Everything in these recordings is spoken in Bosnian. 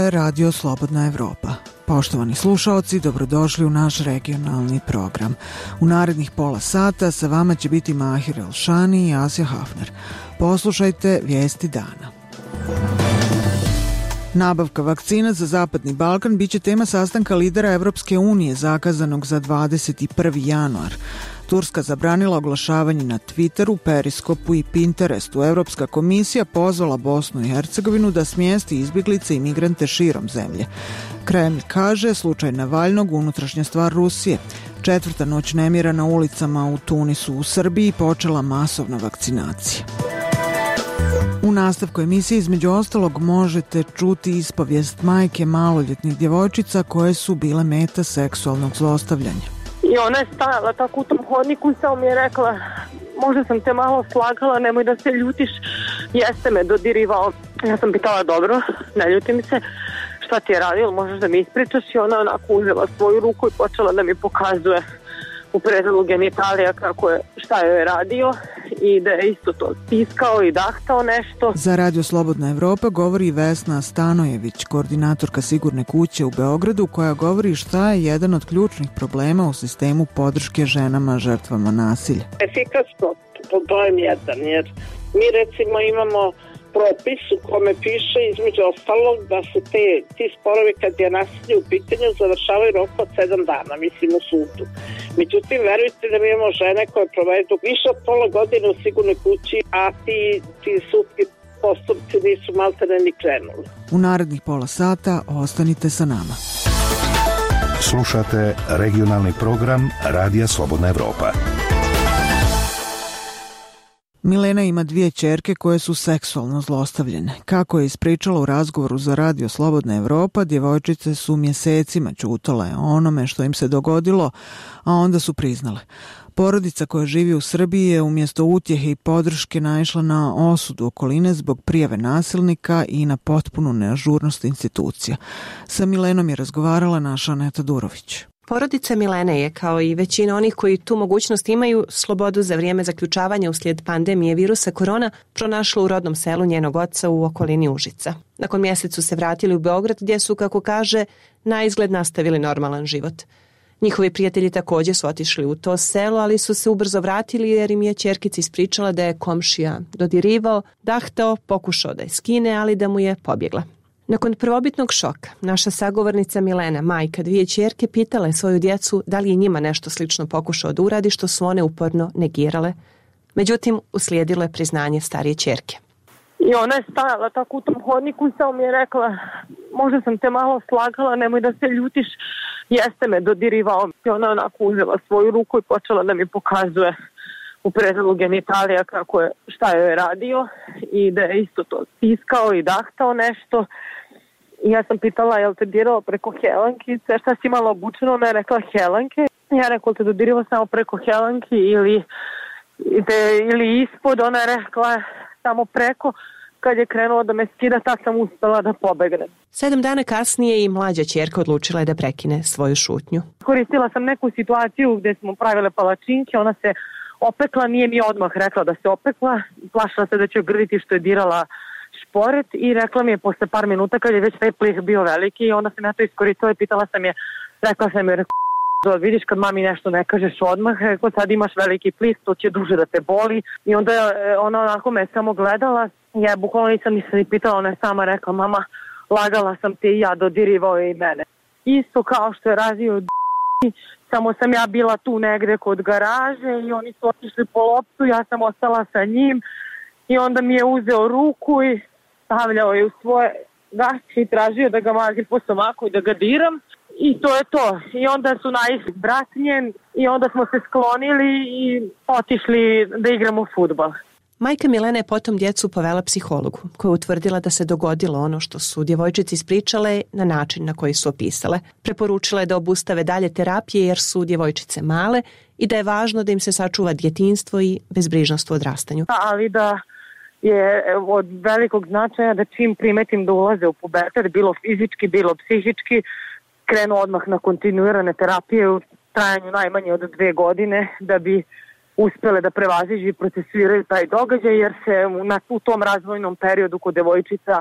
je Radio Slobodna Evropa. Poštovani slušaoci, dobrodošli u naš regionalni program. U narednih pola sata sa vama će biti Mahir Elšani i Asja Hafner. Poslušajte vijesti dana. Nabavka vakcina za Zapadni Balkan biće tema sastanka lidera Evropske unije zakazanog za 21. januar. Turska zabranila oglašavanje na Twitteru, Periskopu i Pinterestu. Evropska komisija pozvala Bosnu i Hercegovinu da smjesti izbjeglice i migrante širom zemlje. Kremlj kaže slučaj Navalnog unutrašnja stvar Rusije. 4. noć nemira na ulicama u Tunisu u Srbiji počela masovna vakcinacija. U nastavku emisije između ostalog možete čuti ispovijest majke maloljetnih djevojčica koje su bile meta seksualnog zlostavljanja. I ona je stajala tako u tom hodniku i samo mi je rekla, možda sam te malo slagala, nemoj da se ljutiš, jeste me dodirivao. Ja sam pitala, dobro, ne ljutim se, šta ti je radio, možeš da mi ispričaš? I ona onako uzela svoju ruku i počela da mi pokazuje u predelu genitalija šta joj je radio i da je isto to stiskao i dahtao nešto. Za Radio Slobodna Evropa govori Vesna Stanojević, koordinatorka Sigurne kuće u Beogradu, koja govori šta je jedan od ključnih problema u sistemu podrške ženama žrtvama nasilja. Efikasnost, problem jedan, jer mi recimo imamo propis u kome piše između ostalog da se ti sporovi kad je nasilje u pitanju završavaju rok od 7 dana, mislim u sudu. Međutim, verujte da mi imamo žene koje provedu više od pola godine u Sigurnoj kući, a ti sudski postupci nisu maltene ni krenuli. U narednih pola sata ostanite sa nama. Slušate regionalni program Radija Slobodna Evropa. Milena ima 2 ćerke koje su seksualno zlostavljene. Kako je ispričala u razgovoru za Radio Slobodna Evropa, djevojčice su mjesecima ćutale o onome što im se dogodilo, a onda su priznale. Porodica koja živi u Srbiji je umjesto utjehe i podrške naišla na osudu okoline zbog prijave nasilnika i na potpunu neažurnost institucija. Sa Milenom je razgovarala naša Aneta Durović. Porodica Milene je, kao i većina onih koji tu mogućnost imaju, slobodu za vrijeme zaključavanja uslijed pandemije virusa korona pronašla u rodnom selu njenog oca u okolini Užica. Nakon mjesec su se vratili u Beograd gdje su, kako kaže, naizgled nastavili normalan život. Njihovi prijatelji također su otišli u to selo, ali su se ubrzo vratili jer im je ćerkica ispričala da je komšija dodirivao, dahtao, pokušao da je skine, ali da mu je pobjegla. Nakon prvobitnog šoka, naša sagovornica Milena, majka 2 ćerke, pitala je svoju djecu da li je njima nešto slično pokušao da uradi, što su one uporno negirale. Međutim, uslijedilo je priznanje starije ćerke. I ona je stajala tako u tom hodniku i samo mi je rekla, možda sam te malo slagala, nemoj da se ljutiš, jeste me dodirivao. I ona onako uzela svoju ruku i počela da mi pokazuje u predelu genitalija šta joj je radio i da je isto to stiskao i dahtao nešto. I ja sam pitala, jel te dirao preko helankice, šta si imala obučeno? Ona je rekla helanke. Ja rekla, te dodirao samo preko helanki ili ispod? Ona je rekla samo preko. Kad je krenuo da me skida, tad sam uspela da pobegnem. 7 dana kasnije i mlađa ćerka odlučila je da prekine svoju šutnju. Koristila sam neku situaciju gdje smo pravile palačinke, ona se opekla, nije mi odmah rekla da se opekla, plašila se da će grditi što je dirala šporet i rekla mi je posle par minuta kad je već taj plih bio veliki i onda sam ja to iskoristila i pitala sam je, rekla sam je, vidiš kad mami nešto ne kažeš odmah, rekla sad imaš veliki plih, to će duže da te boli i onda ona onako me samo gledala, ja bukvalno nisam ni pitala, ona je sama rekla, mama, lagala sam te i ja, dodirivao je i mene. Isto kao što je razio samo sam ja bila tu negde kod garaže i oni su otišli po loptu, ja sam ostala sa njim i onda mi je uzeo ruku i stavljao je u svoje gaće i tražio da ga mazim po stomaku i da ga diram i to je to. I onda su naišli brat njen i onda smo se sklonili i otišli da igramo fudbal. Majka Milena je potom djecu povela psihologu, koja je utvrdila da se dogodilo ono što su djevojčice ispričale na način na koji su opisale. Preporučila je da obustave dalje terapije jer su djevojčice male i da je važno da im se sačuva djetinjstvo i bezbrižnost u odrastanju. Ali da je od velikog značaja da čim primetim da ulaze u pubertet, bilo fizički, bilo psihički, krenu odmah na kontinuirane terapije u trajanju najmanje od 2 godine da bi uspjele da prevaziđu i procesuiraju taj događaj, jer se u tom razvojnom periodu kod devojčica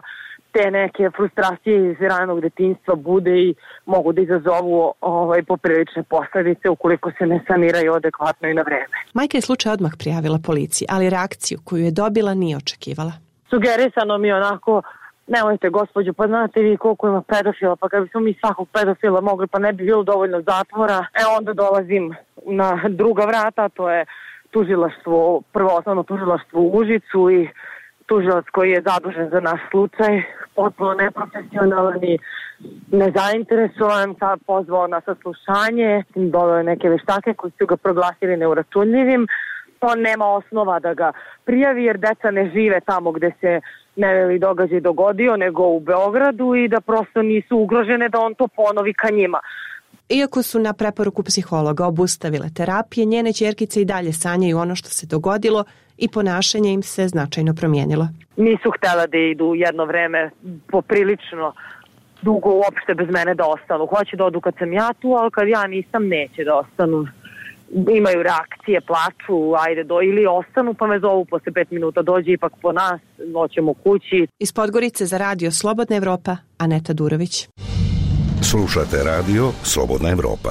te neke frustracije iz ranog detinjstva bude i mogu da izazovu poprilične posledice ukoliko se ne saniraju adekvatno i na vreme. Majka je slučaj odmah prijavila policiji, ali reakciju koju je dobila nije očekivala. Sugerisano mi onako, nemojte gospođo, pa znate vi koliko ima pedofila, pa kad bismo mi svakog pedofila mogli, pa ne bi bilo dovoljno zatvora. Onda dolazim na druga vrata, to je tužilaštvo, prvo osnovno tužilaštvo u Užicu i tužilac koji je zadužen za naš slučaj, potpuno neprofesionalan i nezainteresovan, sad pozvao na saslušanje, doveo je neke veštake koji su ga proglasili neuračunljivim. On nema osnova da ga prijavi jer deca ne žive tamo gde se neveli događaj dogodio, nego u Beogradu i da prosto nisu ugrožene da on to ponovi ka njima. Iako su na preporuku psihologa obustavile terapije, njene ćerkice i dalje sanjaju ono što se dogodilo i ponašanje im se značajno promijenilo. Nisu htjela da idu jedno vreme poprilično dugo uopšte bez mene da ostanu. Hoće da odu kad sam ja tu, ali kad ja nisam, neće da ostanu. Imaju reakcije, plaču, ajde ili ostanu pa me zovu posle 5 minuta, dođe ipak po nas, noćemo kući. Iz Podgorice za radio Slobodna Evropa, Aneta Durović. Slušate radio Slobodna Evropa.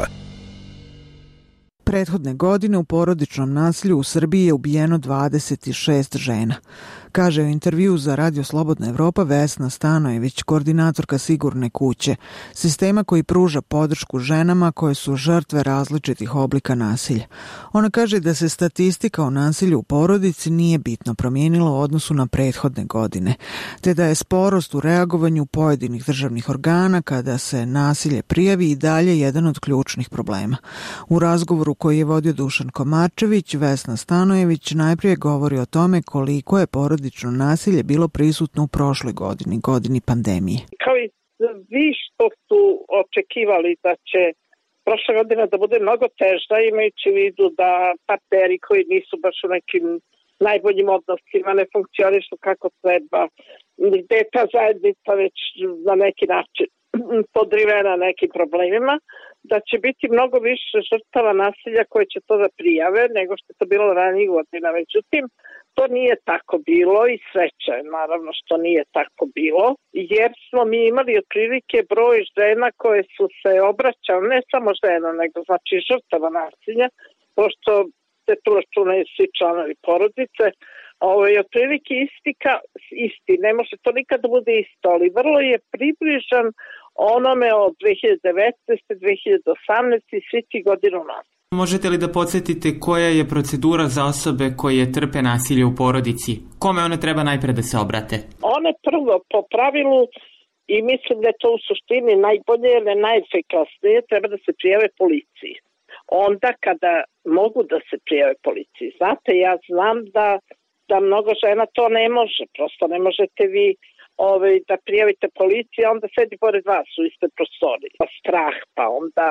Prethodne godine u porodičnom nasilju u Srbiji je ubijeno 26 žena. Kaže u intervju za Radio Slobodna Evropa Vesna Stanojević, koordinatorka Sigurne kuće, sistema koji pruža podršku ženama koje su žrtve različitih oblika nasilja. Ona kaže da se statistika o nasilju u porodici nije bitno promijenila u odnosu na prethodne godine, te da je sporost u reagovanju pojedinih državnih organa kada se nasilje prijavi i dalje jedan od ključnih problema. U razgovoru koji je vodio Dušan Komarčević, Vesna Stanojević najprije govori o tome koliko je porodično nasilje bilo prisutno u prošloj godini, godini pandemije. Kao i vi što su očekivali da će prošla godina da bude mnogo teža, imajući u vidu da partneri koji nisu baš u nekim najboljim odnosima ne funkcionišu kako treba, gde je ta zajednica već na neki način podrivena nekim problemima, da će biti mnogo više žrtava nasilja koje će to da prijave nego što je to bilo ranijih godina. Međutim, to nije tako bilo i sreća je naravno što nije tako bilo, jer smo mi imali otprilike broj žena koje su se obraćale, ne samo žena, nego znači žrtava nasilja, pošto se tu računaju svi članovi porodice, otprilike isti, ne može to nikad da bude isto, ali vrlo je približan onome od 2019. 2018. i svi ti godinu nazad. Možete li da podsjetite koja je procedura za osobe koje trpe nasilje u porodici? Kome one treba najpre da se obrate? One prvo po pravilu, i mislim da je to u suštini najbolje ili najefikasnije, treba da se prijave policiji. Onda kada mogu da se prijave policiji. Znate, ja znam da mnogo žena to ne može. Prosto ne možete vi da prijavite policiju, a onda sedi pored vas u istoj prostoriji. Pa strah, pa onda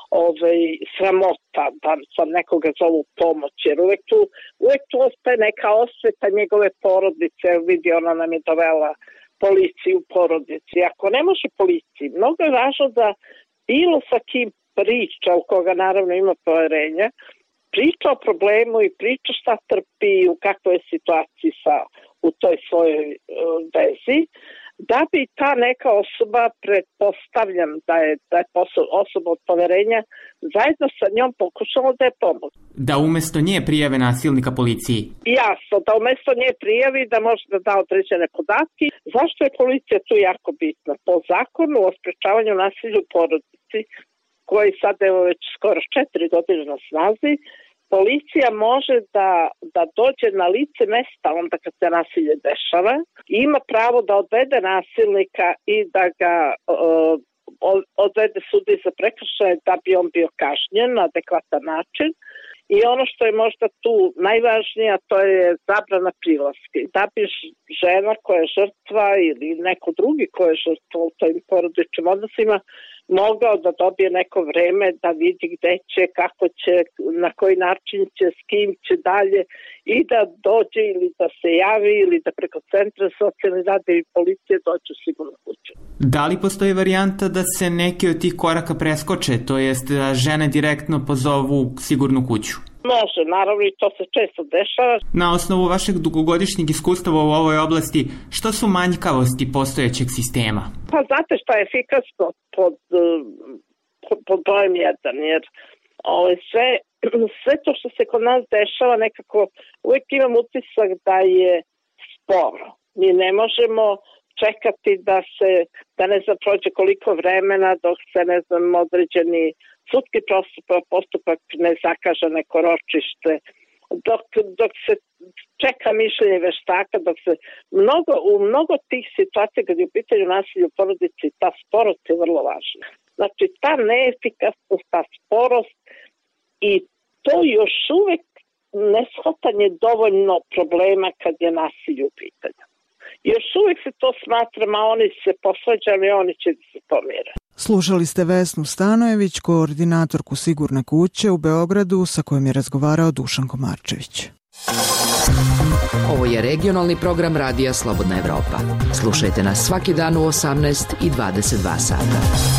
sramota da sam nekoga zovu pomoć, jer uvek tu ostaje neka osveta njegove porodice. Vidi, ona nam je dovela policiju u porodici. Ako ne može policiji, mnogo je važno da bilo sa kim priča, u koga naravno ima poverenja, priča o problemu i priča šta trpi, u kakvoj je situaciji u toj svojoj vezi, da bi ta neka osoba, pretpostavljam da je osoba od poverenja, zajedno sa njom pokušala da je pomoći. Da umesto nje prijave nasilnika policiji? Jasno, da umesto nje prijavi, da može da da određene podatke. Zašto je policija tu jako bitna? Po zakonu o sprečavanju nasilja u porodici, koji sad evo već skoro 4 godine na snazi, policija može da dođe na lice mesta onda kad se nasilje dešava, ima pravo da odvede nasilnika i da ga odvede sudi za prekršaje da bi on bio kažnjen na adekvatan način. I ono što je možda tu najvažnije, to je zabrana prilaska. Da bi žena koja je žrtva ili neko drugi koja je žrtva u tojim porodičnim odnosima mogao da dobije neko vreme da vidi gde će, kako će, na koji način će, s kim će dalje i da dođe ili da se javi ili da preko centra socijalne rade i policije dođe u sigurnu kuću. Da li postoji varijanta da se neki od tih koraka preskoče, to jest da žene direktno pozovu sigurnu kuću? Može, naravno, i to se često dešava. Na osnovu vašeg dugogodišnjeg iskustva u ovoj oblasti, što su manjkavosti postojećeg sistema? Pa znate šta je efikasno pod brojem 1, jer sve to što se kod nas dešava nekako uvijek imam utisak da je sporo. Mi ne možemo čekati da ne znam prođe koliko vremena dok se određeni sudski postupak ne zakaže neko ročište, dok se čeka mišljenje veštaka, dok se u mnogo tih situacija kad je u pitanju nasilja u porodici, ta sporost je vrlo važna. Znači ta neefikasnost, ta sporost i to još uvek neshvatanje dovoljno problema kad je nasilje u pitanju. Još uvijek se to smatra, a oni se posvađali, oni će se pomire. Slušali ste Vesnu Stanojević, koordinatorku Sigurne kuće u Beogradu, sa kojom je razgovarao Dušan Komarčević. Ovo je regionalni program Radija Slobodna Evropa. Slušajte nas svaki dan u 18 i 22 sata.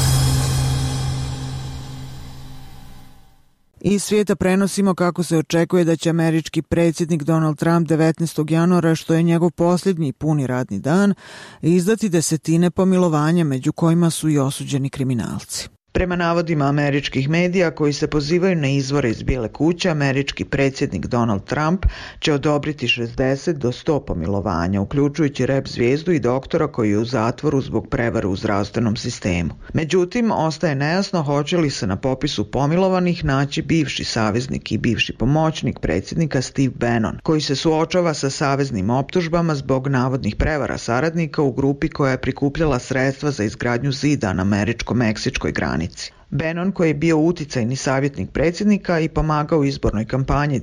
Iz svijeta prenosimo kako se očekuje da će američki predsjednik Donald Trump 19. januara, što je njegov posljednji puni radni dan, izdati desetine pomilovanja, među kojima su i osuđeni kriminalci. Prema navodima američkih medija koji se pozivaju na izvore iz Bijele kuće, američki predsjednik Donald Trump će odobriti 60 do 100 pomilovanja, uključujući rep zvijezdu i doktora koji je u zatvoru zbog prevare u zdravstvenom sistemu. Međutim, ostaje nejasno hoće li se na popisu pomilovanih naći bivši saveznik i bivši pomoćnik predsjednika Steve Bannon, koji se suočava sa saveznim optužbama zbog navodnih prevara saradnika u grupi koja je prikupljala sredstva za izgradnju zida na američko-meksičkoj granici. Bannon, koji je bio uticajni savjetnik predsjednika i pomagao u izbornoj kampanji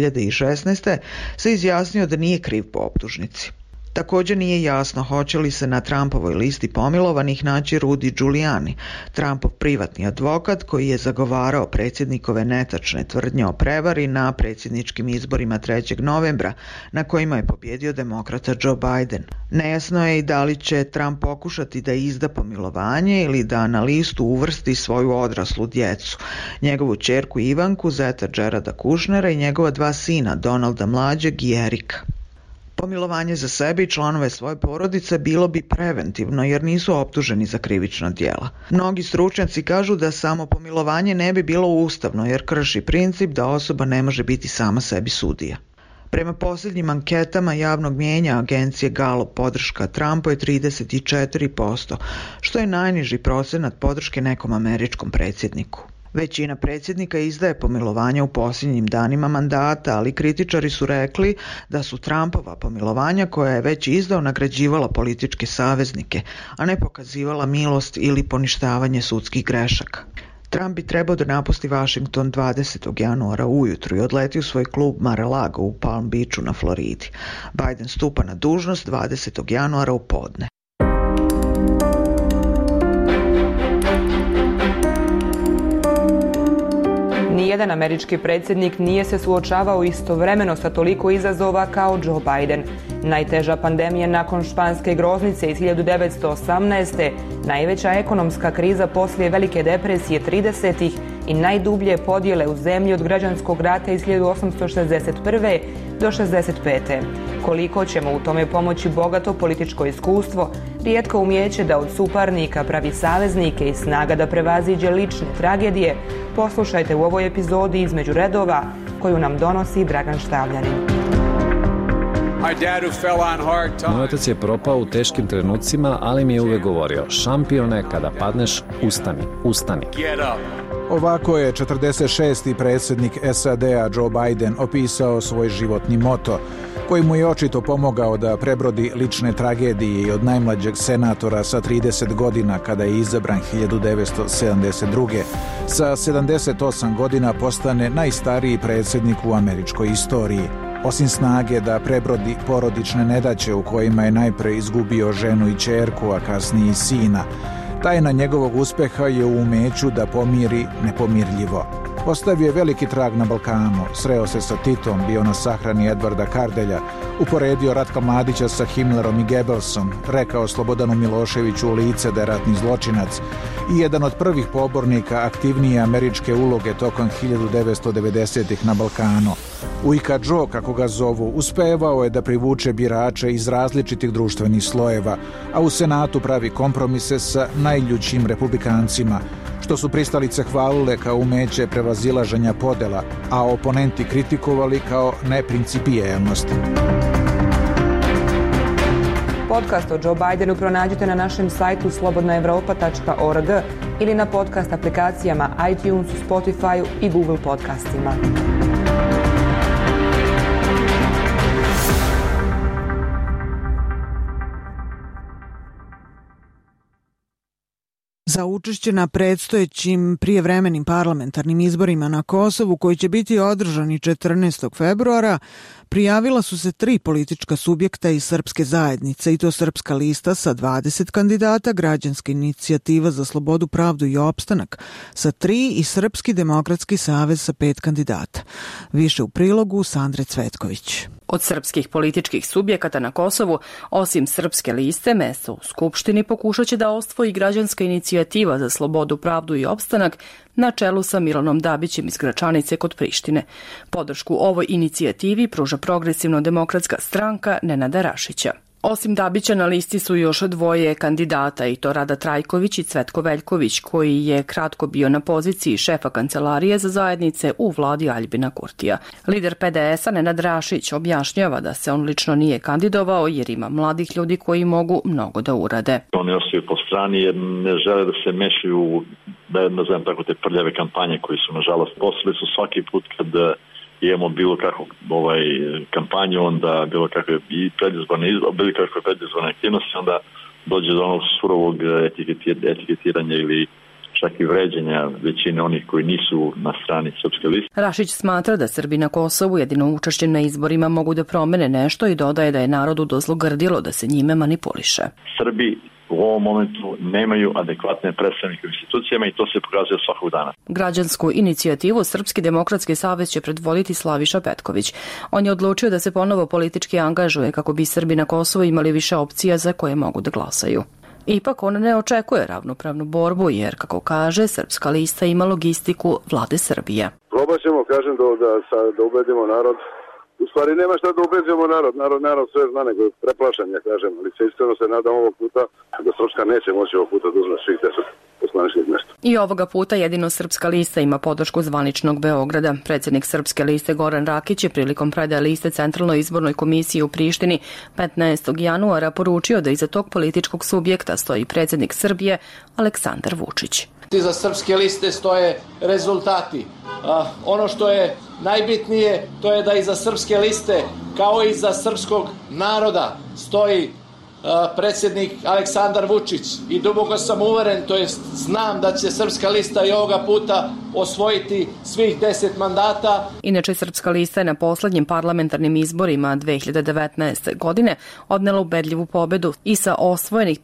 2016. se izjasnio da nije kriv po optužnici. Također nije jasno hoće li se na Trumpovoj listi pomilovanih naći Rudy Giuliani, Trumpov privatni advokat koji je zagovarao predsjednikove netačne tvrdnje o prevari na predsjedničkim izborima 3. novembra, na kojima je pobjedio demokrata Joe Biden. Nejasno je i da li će Trump pokušati da izda pomilovanje ili da na listu uvrsti svoju odraslu djecu, njegovu ćerku Ivanku, zeta Jareda Kushnera i njegova 2 sina, Donalda mlađeg i Erika. Pomilovanje za sebe i članove svoje porodice bilo bi preventivno jer nisu optuženi za krivična djela. Mnogi stručnjaci kažu da samo pomilovanje ne bi bilo ustavno jer krši princip da osoba ne može biti sama sebi sudija. Prema posljednjim anketama javnog mijenja agencije Gallup podrška Trumpu je 34%, što je najniži procenat podrške nekom američkom predsjedniku. Većina predsjednika izdaje pomilovanja u posljednjim danima mandata, ali kritičari su rekli da su Trumpova pomilovanja koja je već izdao nagrađivala političke saveznike, a ne pokazivala milost ili poništavanje sudskih grešaka. Trump bi trebao da napusti Washington 20. januara ujutru i odleti u svoj klub Mar-a-Lago u Palm Beachu na Floridi. Biden stupa na dužnost 20. januara u podne. Nijedan američki predsjednik nije se suočavao istovremeno sa toliko izazova kao Joe Biden. Najteža pandemija nakon španske groznice iz 1918. Najveća ekonomska kriza poslije Velike depresije 30-ih i najdublje podjele u zemlji od građanskog rata iz 1861. do 65. Koliko će mu u tome pomoći bogato političko iskustvo, rijetko umijeće da od suparnika pravi saveznike i snaga da prevaziđe lične tragedije, poslušajte u ovoj epizodi Između redova koju nam donosi Dragan Štavljanin. Moj otac je propao u teškim trenucima, ali mi je uvek govorio: šampione, kada padneš, ustani, ustani. Ovako je 46. predsjednik SAD-a Joe Biden opisao svoj životni moto, koji mu je očito pomogao da prebrodi lične tragedije i od najmlađeg senatora sa 30 godina kada je izabran 1972. sa 78 godina postane najstariji predsjednik u američkoj istoriji. Osim snage da prebrodi porodične nedaće u kojima je najpre izgubio ženu i ćerku, a kasnije i sina, tajna njegovog uspeha je u umeću da pomiri nepomirljivo. Ostavio je veliki trag na Balkanu, sreo se sa Titom, bio na sahrani Edvarda Kardelja, uporedio Ratka Mladića sa Himmlerom i Goebbelsom, rekao Slobodanu Miloševiću u lice da je ratni zločinac i jedan od prvih pobornika aktivnije američke uloge tokom 1990-ih na Balkanu. Ujka Joe, kako ga zovu, uspevao je da privuče birače iz različitih društvenih slojeva, a u Senatu pravi kompromise sa najljućim republikancima, što su pristalice hvalile kao umeće prevazilaženja podela, a oponenti kritikovali kao neprincipijelnost. Podcast o Joe Bidenu pronađite na našem sajtu slobodnaevropa.org ili na podcast aplikacijama iTunes, Spotify i Google podcastima. Za učešće na predstojećim prijevremenim parlamentarnim izborima na Kosovu, koji će biti održani 14. februara, prijavila su se 3 politička subjekta iz srpske zajednice, i to Srpska lista sa 20 kandidata, Građanska inicijativa za slobodu, pravdu i opstanak sa 3 i Srpski demokratski savez sa 5 kandidata. Više u prilogu Sandre Cvetković. Od srpskih političkih subjekata na Kosovu, osim Srpske liste, mesto u Skupštini pokušat će da osvoji Građanska inicijativa za slobodu, pravdu i opstanak na čelu sa Milanom Dabićem iz Gračanice kod Prištine. Podršku ovoj inicijativi pruža Progresivno-demokratska stranka Nenada Rašića. Osim Dabića na listi su još 2 kandidata, i to Rada Trajković i Cvetko Veljković, koji je kratko bio na poziciji šefa kancelarije za zajednice u vladi Aljbina Kurtija. Lider PDS-a Nenad Rašić objašnjava da se on lično nije kandidovao jer ima mladih ljudi koji mogu mnogo da urade. Oni ostaju po strani jer ne žele da se mešaju, da nazovem tako, te prljave kampanje koji su nažalost postali su svaki put kad imamo bilo kakvu kampanju, onda bilo kakve i predizborne aktivnosti, onda dođe do onog surovog etiketiranja ili čak i vređenja većine onih koji nisu na strani Srpske liste. Rašić smatra da Srbi na Kosovu jedino učešćem na izborima mogu da promene nešto i dodaje da je narodu dozlogrdilo da se njime manipuliše. Srbi u ovom momentu nemaju adekvatne predstavnike u institucijama i to se pokazuje svakog dana. Građansku inicijativu Srpski demokratski savez će predvoditi Slaviša Petković. On je odlučio da se ponovo politički angažuje kako bi Srbi na Kosovu imali više opcija za koje mogu da glasaju. Ipak on ne očekuje ravnopravnu borbu jer, kako kaže, Srpska lista ima logistiku vlade Srbije. Probat ćemo, kažem, da ubedimo narod. U stvari nema šta da ubeđujemo narod sve zna, nego preplašen, ja kažem, ali se iskreno se nadam ovog puta da Srpska neće moći ovog puta da uzme svih 10 poslaničkih mjesta. I ovoga puta jedino Srpska lista ima podršku zvaničnog Beograda. Predsjednik Srpske liste Goran Rakić je prilikom predaje liste Centralnoj izbornoj komisiji u Prištini 15. januara poručio da iza tog političkog subjekta stoji predsjednik Srbije Aleksandar Vučić. Iza Srpske liste stoje rezultati. Ono što je najbitnije, to je da iza Srpske liste, kao i iza srpskog naroda, stoji predsjednik Aleksandar Vučić i duboko sam uveren, to jest znam da će Srpska lista i ovoga puta osvojiti svih 10 mandata. Inače, Srpska lista je na poslednjim parlamentarnim izborima 2019. godine odnela ubedljivu pobedu i sa osvojenih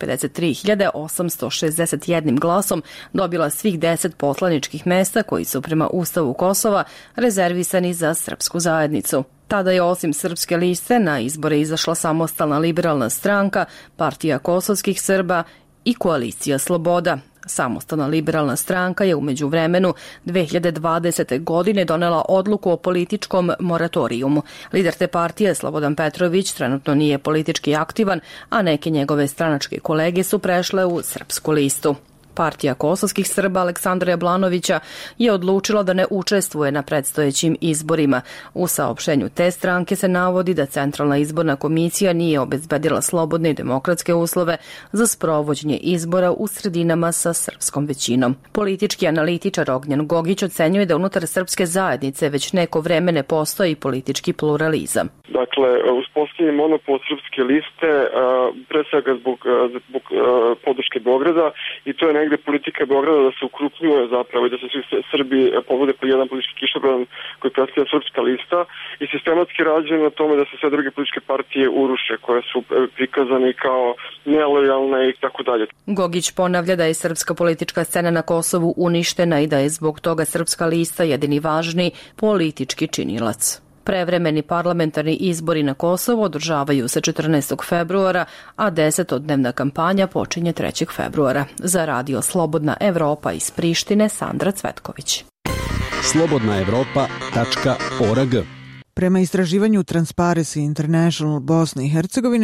53.861 glasom dobila svih 10 poslaničkih mesta koji su prema Ustavu Kosova rezervisani za srpsku zajednicu. Tada je osim Srpske liste na izbore izašla Samostalna liberalna stranka, Partija kosovskih Srba i Koalicija Sloboda. Samostalna liberalna stranka je u međuvremenu 2020. godine donela odluku o političkom moratorijumu. Lider te partije, Slobodan Petrović, trenutno nije politički aktivan, a neke njegove stranačke kolege su prešle u Srpsku listu. Partija kosovskih Srba Aleksandra Jablanovića je odlučila da ne učestvuje na predstojećim izborima. U saopštenju te stranke se navodi da Centralna izborna komisija nije obezbedila slobodne i demokratske uslove za sprovođenje izbora u sredinama sa srpskom većinom. Politički analitičar Ognjen Gogić ocenjuje da unutar srpske zajednice već neko vreme ne postoji politički pluralizam. Dakle, uspostavljen monopol Srpske liste, pre svega zbog podrške Beograda, i to je negde politika Beograda da se ukrupnjuje zapravo i da se svi Srbi povode po jedan politički kišobran koji predstavlja Srpska lista i sistematski rađeno na tome da se sve druge političke partije uruše koje su prikazane kao nelojalne i tako dalje. Gogić ponavlja da je srpska politička scena na Kosovu uništena i da je zbog toga Srpska lista jedini važni politički činilac. Prevremeni parlamentarni izbori na Kosovo održavaju se 14. februara, a 10-dnevna kampanja počinje 3. februara. Za Radio Slobodna Evropa iz Prištine, Sandra Cvetković. slobodnaevropa.org. Prema istraživanju Transparency International Bosne i Hercegovine,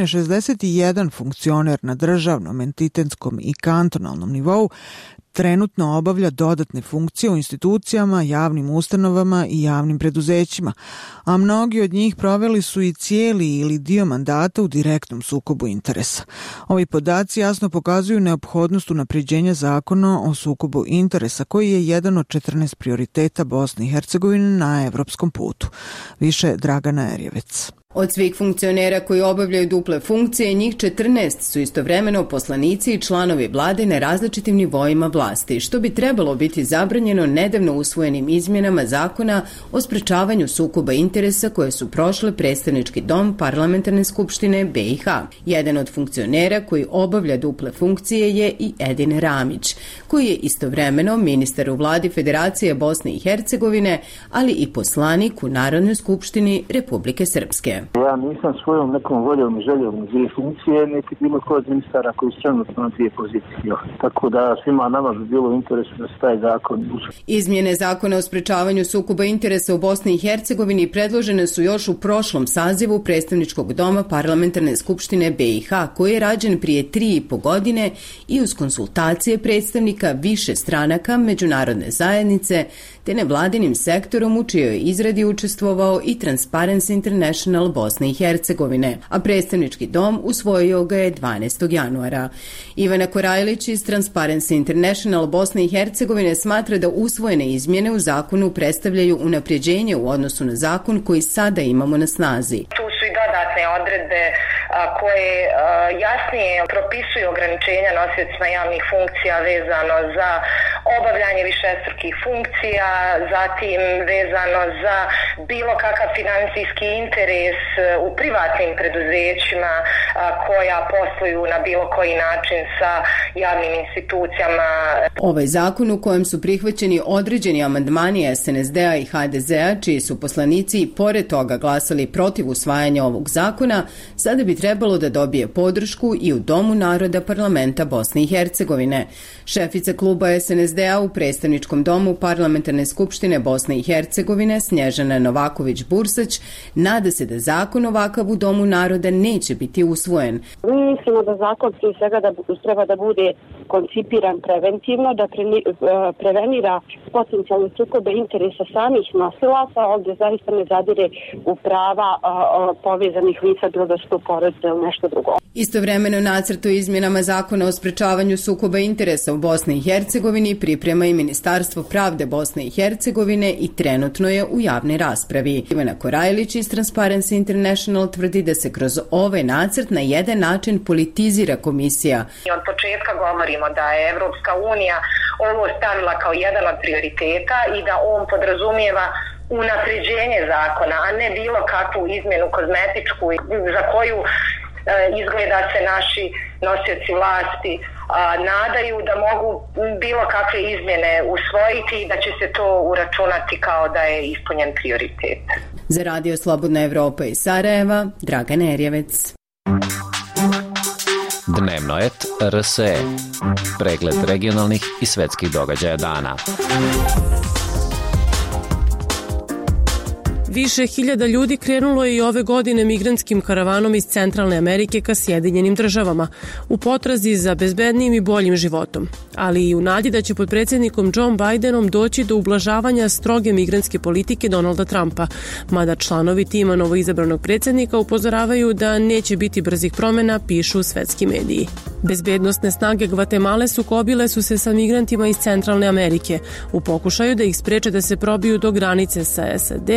61 funkcioner na državnom, entitetskom i kantonalnom nivou trenutno obavlja dodatne funkcije u institucijama, javnim ustanovama i javnim preduzećima, a mnogi od njih proveli su i cijeli ili dio mandata u direktnom sukobu interesa. Ovi podaci jasno pokazuju neophodnost unapređenja zakona o sukobu interesa, koji je jedan od 14 prioriteta Bosne i Hercegovine na evropskom putu. Više Dragana Erjevec. Od svih funkcionera koji obavljaju duple funkcije, njih 14 su istovremeno poslanici i članovi vlade na različitim nivoima vlasti, što bi trebalo biti zabranjeno nedavno usvojenim izmjenama zakona o sprečavanju sukoba interesa koje su prošle predstavnički dom Parlamentarne skupštine BiH. Jedan od funkcionera koji obavlja duple funkcije je i Edin Ramić, koji je istovremeno ministar u vladi Federacije Bosne i Hercegovine, ali i poslanik u Narodnoj skupštini Republike Srpske. Ja nisam svojom nekom voljom i željom na dvije funkcije, niti bilo ko od ministara koji su trenutno na dvije pozicije. Tako da svima nama bi bilo u interesu da se taj zakon usvoji. Izmjene zakona o sprečavanju sukoba interesa u Bosni i Hercegovini predložene su još u prošlom sazivu predstavničkog doma Parlamentarne skupštine BiH, koji je rađen prije 3,5 godine i uz konsultacije predstavnika više stranaka, međunarodne zajednice, te nevladinim sektorom u čijoj izradi učestvovao i Transparency International Bosne i Hercegovine, a predstavnički dom usvojio ga je 12. januara. Ivana Korajlić iz Transparency International Bosne i Hercegovine smatra da usvojene izmjene u zakonu predstavljaju unapređenje u odnosu na zakon koji sada imamo na snazi. Tu su i dodatne odredbe koje jasnije propisuju ograničenja nosiocima javnih funkcija vezano za obavljanje višestrukih funkcija, zatim vezano za bilo kakav financijski interes u privatnim preduzećima koja posluju na bilo koji način sa javnim institucijama. Ovaj zakon u kojem su prihvaćeni određeni amandmani SNSD-a i HDZ-a, čiji su poslanici i pored toga glasali protiv usvajanja ovog zakona, sada bi trebalo da dobije podršku i u Domu naroda Parlamenta Bosne i Hercegovine. Šefica kluba SNSD-a u predstavničkom domu Parlamentarne skupštine Bosne i Hercegovine, Snježana Novaković-Bursać, nada se da zakon ovakav u Domu naroda neće biti usvojen. Mi mislimo da zakon prije svega treba da bude koncipiran preventivno, da prevenira potencijalne sukobe interesa samih nosilaca, ovdje zaista ne zadire u prava povezanih lica, bilo da su to porodice ili nešto drugo. Istovremeno nacrt o izmjenama zakona o sprečavanju sukoba interesa u Bosni i Hercegovini priprema i Ministarstvo pravde Bosne i Hercegovine i trenutno je u javnoj raspravi. Ivana Korajlić iz Transparency International tvrdi da se kroz ovaj nacrt na jedan način politizira komisija. Od početka govorimo da je Evropska unija ovo stavila kao jedan od prioriteta i da on podrazumijeva unapređenje zakona, a ne bilo kakvu izmjenu kozmetičku za koju izgleda se naši nosioci vlasti nadaju da mogu bilo kakve izmjene usvojiti i da će se to uračunati kao da je ispunjen prioritet. Za Radio Slobodna Evropa iz Sarajeva, Dragana Erjevec. Dnevno et RSE. Pregled regionalnih i svetskih događaja dana. Više hiljada ljudi krenulo je i ove godine migrantskim karavanom iz Centralne Amerike ka Sjedinjenim državama u potrazi za bezbednijim i boljim životom, ali i u nadi da će pod predsjednikom Joe Bidenom doći do ublažavanja stroge migrantske politike Donalda Trumpa, mada članovi tima novoizabranog predsjednika upozoravaju da neće biti brzih promjena, pišu svetski mediji. Bezbednosne snage Gvatemale sukobile su se sa migrantima iz Centralne Amerike u pokušaju da ih spreče da se probiju do granice sa SAD u poslednjih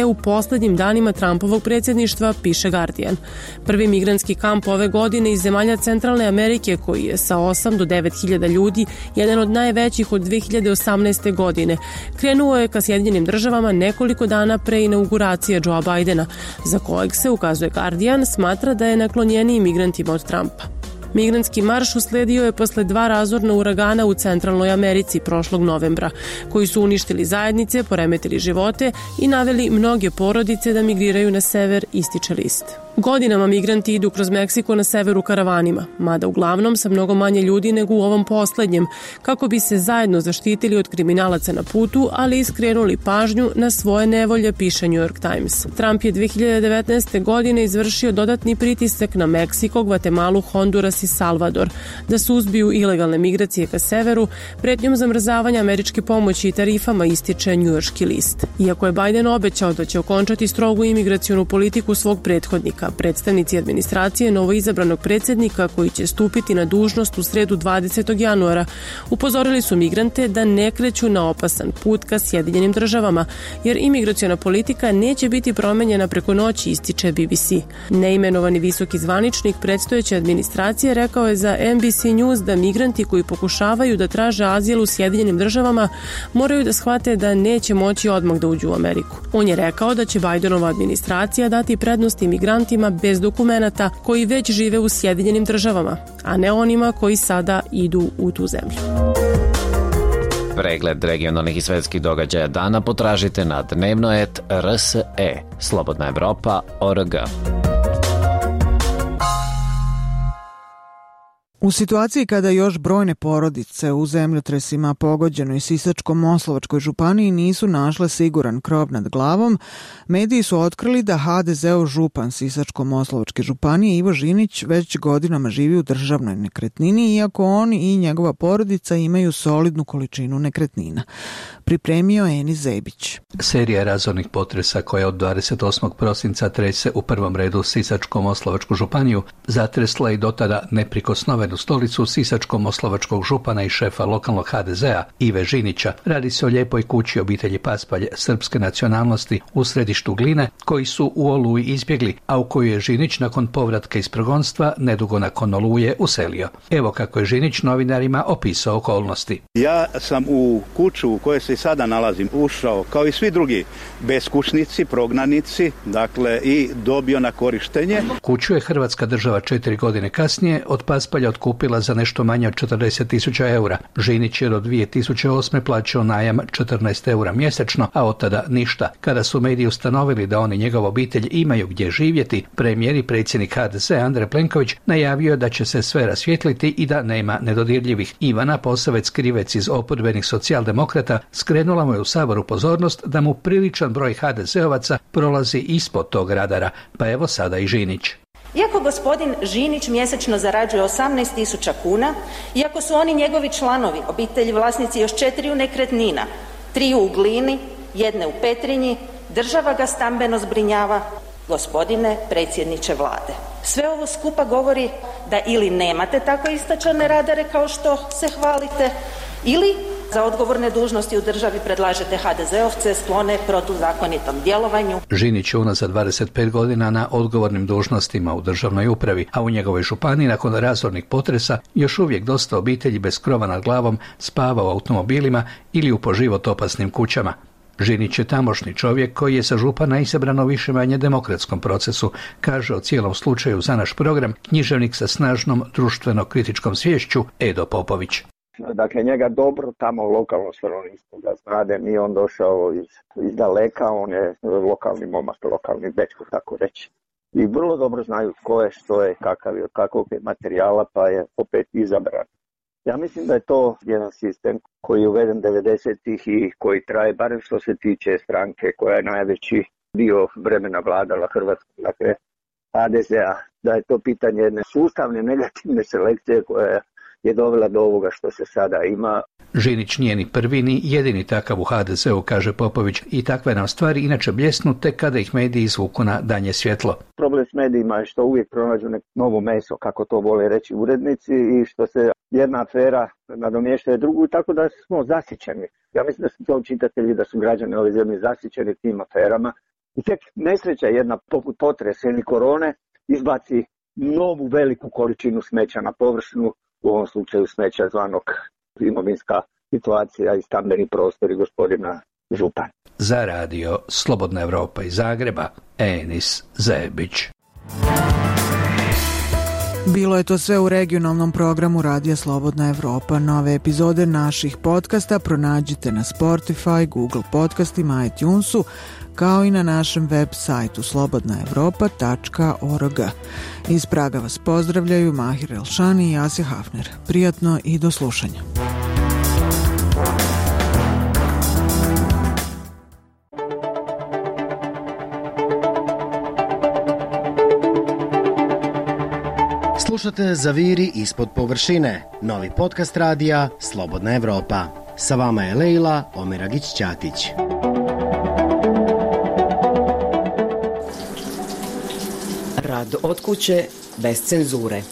poslednjim danima Trumpovog predsjedništva, piše Guardian. Prvi migrantski kamp ove godine iz zemalja Centralne Amerike, koji je sa 8 do 9 hiljada ljudi jedan od najvećih od 2018. godine, krenuo je ka Sjedinjenim državama nekoliko dana pre inauguracije Joea Bidena, za kojeg se, ukazuje Guardian, smatra da je naklonjeniji migrantima od Trumpa. Migrantski marš usledio je posle 2 razorna uragana u Centralnoj Americi prošlog novembra, koji su uništili zajednice, poremetili živote i naveli mnoge porodice da migriraju na sever, ističe list. Godinama migranti idu kroz Meksiko na severu karavanima, mada uglavnom sa mnogo manje ljudi nego u ovom poslednjem, kako bi se zajedno zaštitili od kriminalaca na putu, ali i skrenuli pažnju na svoje nevolje, piše New York Times. Trump je 2019. godine izvršio dodatni pritisak na Meksiko, Gvatemalu, Honduras i Salvador da suzbiju ilegalne migracije ka severu, pretnjom zamrzavanja američke pomoći i tarifama, ističe njujorški list. Iako je Biden obećao da će okončati strogu imigracionu politiku svog prethodnika, predstavnici administracije novoizabranog predsjednika, koji će stupiti na dužnost u sredu 20. januara, upozorili su migrante da ne kreću na opasan put ka Sjedinjenim državama, jer imigraciona politika neće biti promenjena preko noći, ističe BBC. Neimenovani visoki zvaničnik predstojeće administracije rekao je za NBC News da migranti koji pokušavaju da traže azil u Sjedinjenim državama moraju da shvate da neće moći odmah da uđu u Ameriku. On je rekao da će Bidenova administracija dati prednost imigrantima bez dokumenata koji već žive u Sjedinjenim državama, a ne onima koji sada idu u tu zemlju. Pregled regionalnih i svetskih događaja dana potražite na dnevno.rse, slobodnaevropa.org. U situaciji kada još brojne porodice u zemljotresima pogođenoj Sisačko-Moslavačkoj županiji nisu našle siguran krov nad glavom, mediji su otkrili da HDZ-ov župan Sisačko-Moslavačke županije Ivo Žinić već godinama živi u državnoj nekretnini, iako on i njegova porodica imaju solidnu količinu nekretnina. Pripremio Eni Zebić. Serija razornih potresa koja od 28. prosinca trese u prvom redu Sisačko-Moslavačku županiju zatresla i dotada neprikosnovenu stolicu Sisačko-Moslavačkog župana i šefa lokalnog HDZ-a Ive Žinića. Radi se o lijepoj kući obitelji Paspalj srpske nacionalnosti u središtu Gline, koji su u Oluji izbjegli, a u koju je Žinić nakon povratka iz progonstva nedugo nakon Oluje uselio. Evo kako je Žinić novinarima opisao okolnosti. Ja sam u kuću u kojoj se sada nalazim ušao kao i svi drugi beskućnici, prognanici, dakle i dobio na korištenje. Kuću je Hrvatska država 4 godine kasnije od Paspalja otkupila za nešto manje od 40.000 eura. Žinić je do 2008. plaćao najam 14 eura mjesečno, a od tada ništa. Kada su mediji ustanovili da on i njegova obitelj imaju gdje živjeti, premijer i predsjednik HDZ Andrej Plenković najavio da će se sve rasvijetliti i da nema nedodirljivih. Ivana Posavec Krivec iz oporbenih socijaldemokrata skrenula mu je u Saboru pozornost da mu priličan broj HDZ-ovaca prolazi ispod tog radara, pa evo sada i Žinić. Iako gospodin Žinić mjesečno zarađuje 18.000 kuna, iako su oni njegovi članovi, obitelji vlasnici još 4 nekretnina, 3 u Glini, 1 u Petrinji, država ga stambeno zbrinjava, gospodine predsjedniče vlade. Sve ovo skupa govori da ili nemate tako istačane radare kao što se hvalite, ili za odgovorne dužnosti u državi predlažete HDZ-ovce sklone protuzakonitom djelovanju. Žinić je unazad 25 godina na odgovornim dužnostima u državnoj upravi, a u njegovoj županiji nakon razornih potresa još uvijek dosta obitelji bez krova nad glavom spava u automobilima ili u po život opasnim kućama. Žinić je tamošnji čovjek koji je sa župana izabrano više-manje demokratskom procesu, kaže o cijelom slučaju za naš program književnik sa snažnom društveno-kritičkom sviješću Edo Popović. Dakle, njega dobro tamo lokalno stanovništvo ga znade, nije on došao iz daleka, on je lokalni momak, lokalni dečko, tako reći. I vrlo dobro znaju tko je, što je, kakav je, od kakvog je materijala, pa je opet izabran. Ja mislim da je to jedan sistem koji je uveden 90-ih i koji traje, barem što se tiče stranke koja je najveći dio vremena vladala Hrvatskom, dakle HDZ-a, da je to pitanje jedne sustavne negativne selekcije koja je dovela do ovoga što se sada ima. Žinić nije ni prvi ni jedini takav u HDZ-u, kaže Popović, i takve nam stvari inače bljesnu tek kada ih mediji izvuku na danje svjetlo. Problem s medijima je što uvijek pronađu neko novo meso, kako to vole reći urednici, i što se jedna afera nadomještuje drugu, tako da smo zasićeni. Ja mislim da su to čitatelji, da su građani ove zemlje zasićeni tim aferama I tek nesreća jedna poput potresa ili korone izbaci novu veliku količinu smeća na površinu, u ovom slučaju smeća zvanog imovinska situacija i stambeni prostori gospodina župana. Za radio Slobodna Evropa iz Zagreba, Enis Zebić. Bilo je to sve u regionalnom programu Radija Slobodna Evropa. Nove epizode naših podcasta pronađite na Spotify, Google podcastima, iTunesu, kao i na našem web sajtu slobodnaevropa.org. Iz Praga vas pozdravljaju Mahir Elšani i Asja Hafner. Prijatno i do slušanja. Slušate Zaviri ispod površine, novi podcast radija Slobodna Evropa. Sa vama je Lejla Omeragić-Ćatić. Rad od kuće bez cenzure.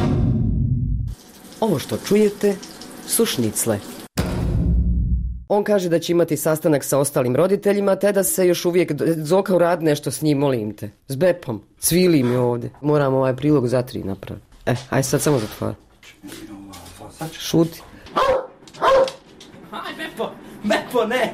Ovo što čujete su šnicle. On kaže da će imati sastanak sa ostalim roditeljima, te da se još uvijek Zoka uradi nešto s njim, molim te. S Bepom. Cvili mi ovdje. Moram ovaj prilog za 3 napraviti. Aj sad samo zatvara. Šuti. Aj Bepo, ne!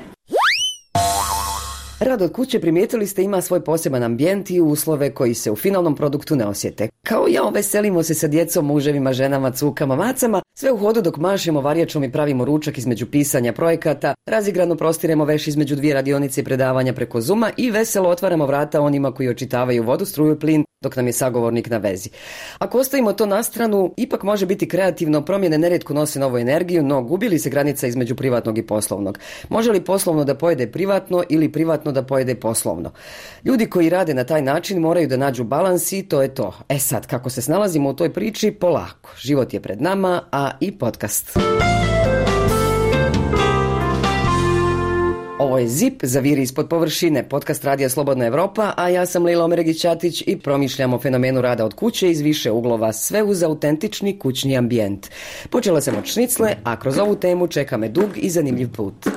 Rad od kuće, primijetili ste, ima svoj poseban ambijent i uslove koji se u finalnom produktu ne osjete. Kao ja, veselimo se sa djecom, muževima, ženama, cukama, macama, sve u hodu dok mašemo varjačom i pravimo ručak između pisanja projekata, razigrano prostiremo veš između 2 radionice i predavanja preko Zooma i veselo otvaramo vrata onima koji očitavaju vodu, struju, plin, dok nam je sagovornik na vezi. Ako ostavimo to na stranu, ipak može biti kreativno, promjene nerijetko nose novu energiju, no gubi li se granica između privatnog i poslovnog? Može li poslovno da pojede privatno ili privatno da pojede poslovno? Ljudi koji rade na taj način moraju da nađu balans i to je to. Sad, kako se snalazimo u toj priči? Polako. Život je pred nama, a i podcast. Ovo je ZIP, Zaviri ispod površine, podcast Radija Slobodna Evropa, a ja sam Lejla Omeragić-Ćatić i promišljam o fenomenu rada od kuće iz više uglova, sve uz autentični kućni ambijent. Počela sam od šnicle, a kroz ovu temu čeka me dug i zanimljiv put.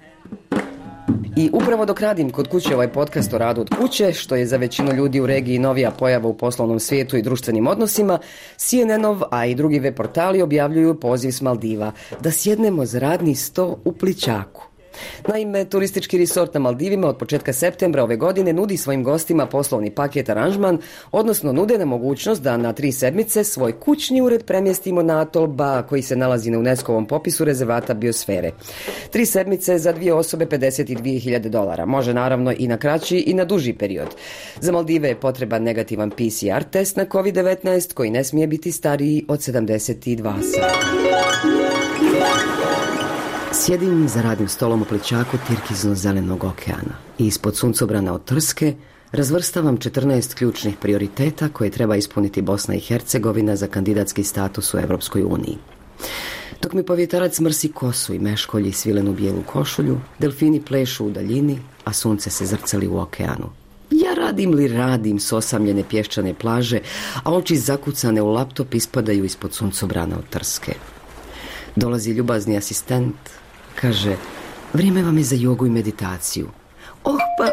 I upravo dok radim kod kuće ovaj podcast o radu od kuće, što je za većinu ljudi u regiji novija pojava u poslovnom svijetu i društvenim odnosima, CNN-ov, a i drugi web portali objavljuju poziv s Maldiva da sjednemo za radni sto u Plićaku. Naime, turistički resort na Maldivima od početka septembra ove godine nudi svojim gostima poslovni paket aranžman, odnosno nude nam mogućnost da na 3 sedmice svoj kućni ured premjestimo na atol Ba, koji se nalazi na UNESCO-ovom popisu rezervata biosfere. 3 sedmice za 2 osobe $52.000. Može naravno i na kraći i na duži period. Za Maldive je potreban negativan PCR test na COVID-19 koji ne smije biti stariji od 72 sata. Sjedim za radnim stolom u Plićaku tirkizno-zelenog okeana i ispod suncobrana od Trske razvrstavam 14 ključnih prioriteta koje treba ispuniti Bosna i Hercegovina za kandidatski status u Evropskoj uniji. Dok mi povjetarac mrsi kosu i meškolji svilenu bijelu košulju, delfini plešu u daljini, a sunce se zrcali u okeanu. Ja radim s osamljene pješčane plaže, a oči zakucane u laptop ispadaju ispod suncobrana od Trske. Dolazi ljubazni asistent, kaže, vrijeme vam je za jogu i meditaciju. Pa...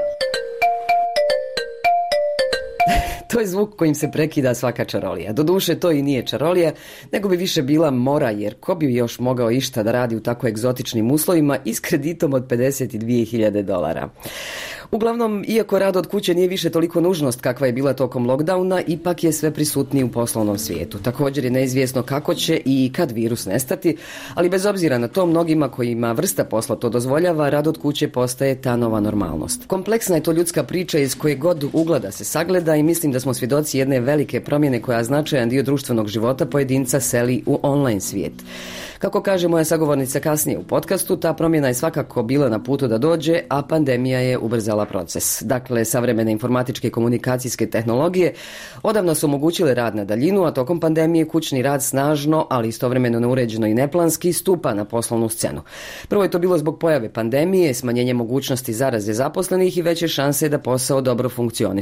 To je zvuk kojim se prekida svaka čarolija. Doduše, to i nije čarolija, nego bi više bila mora, jer ko bi još mogao išta da radi u tako egzotičnim uslovima i s kreditom od $52.000. Uglavnom, iako rad od kuće nije više toliko nužnost kakva je bila tokom lockdowna, ipak je sve prisutniji u poslovnom svijetu. Također je neizvjesno kako će i kad virus nestati, ali bez obzira na to, mnogima kojima vrsta posla to dozvoljava, rad od kuće postaje ta nova normalnost. Kompleksna je to ljudska priča iz koje god ugla da se sagleda i mislim da smo svjedoci jedne velike promjene koja značajan dio društvenog života pojedinca seli u online svijet. Kako kaže moja sagovornica kasnije u podcastu, ta promjena je svakako bila na putu da dođe, a pandemija je ubrzala proces. Dakle, savremene informatičke i komunikacijske tehnologije odavno su omogućile rad na daljinu, a tokom pandemije kućni rad snažno, ali istovremeno neuređeno i neplanski, stupa na poslovnu scenu. Prvo je to bilo zbog pojave pandemije, smanjenje mogućnosti zaraze zaposlenih i veće šanse da posao dobro funkcioniše.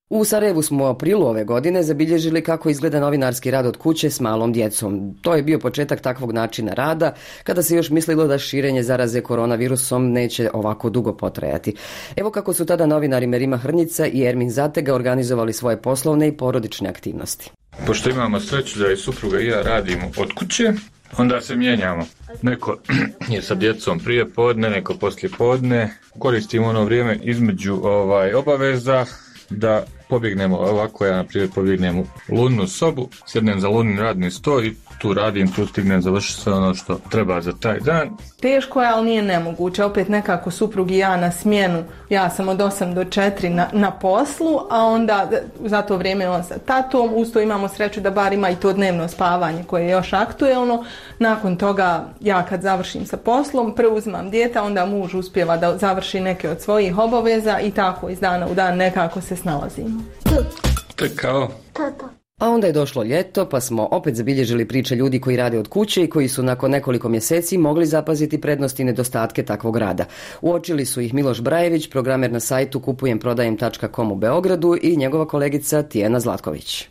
U Sarajevu smo u aprilu ove godine zabilježili kako izgleda novinarski rad od kuće s malom djecom. To je bio početak takvog načina rada, kada se još mislilo da širenje zaraze koronavirusom neće ovako dugo potrajati. Evo kako su tada novinari Merima Hrnjica i Ermin Zatega organizovali svoje poslovne i porodične aktivnosti. Pošto imamo sreću da i supruga i ja radimo od kuće, onda se mijenjamo. Neko je sa djecom prije podne, neko poslije podne. Koristimo ono vrijeme između obaveza da pobjegnemo ovako, ja na primjer pobjegnem u lunnu sobu, sjednem za lunni radni sto i tu radim, tu stignem završiti sve ono što treba za taj dan. Teško je, ali nije nemoguće. Opet nekako suprug i ja na smjenu. Ja sam od 8 do 4 na poslu, a onda za to vrijeme on sa tatom. Usto imamo sreću da bar ima i to dnevno spavanje koje je još aktuelno. Nakon toga ja kad završim sa poslom preuzimam dijete, onda muž uspijeva da završi neke od svojih obaveza i tako iz dana u dan nekako se snalazimo. Kao A onda je došlo ljeto, pa smo opet zabilježili priče ljudi koji rade od kuće i koji su nakon nekoliko mjeseci mogli zapaziti prednosti i nedostatke takvog rada. Uočili su ih Miloš Brajević, programer na sajtu kupujemprodajem.com u Beogradu i njegova kolegica Tijena Zlatković.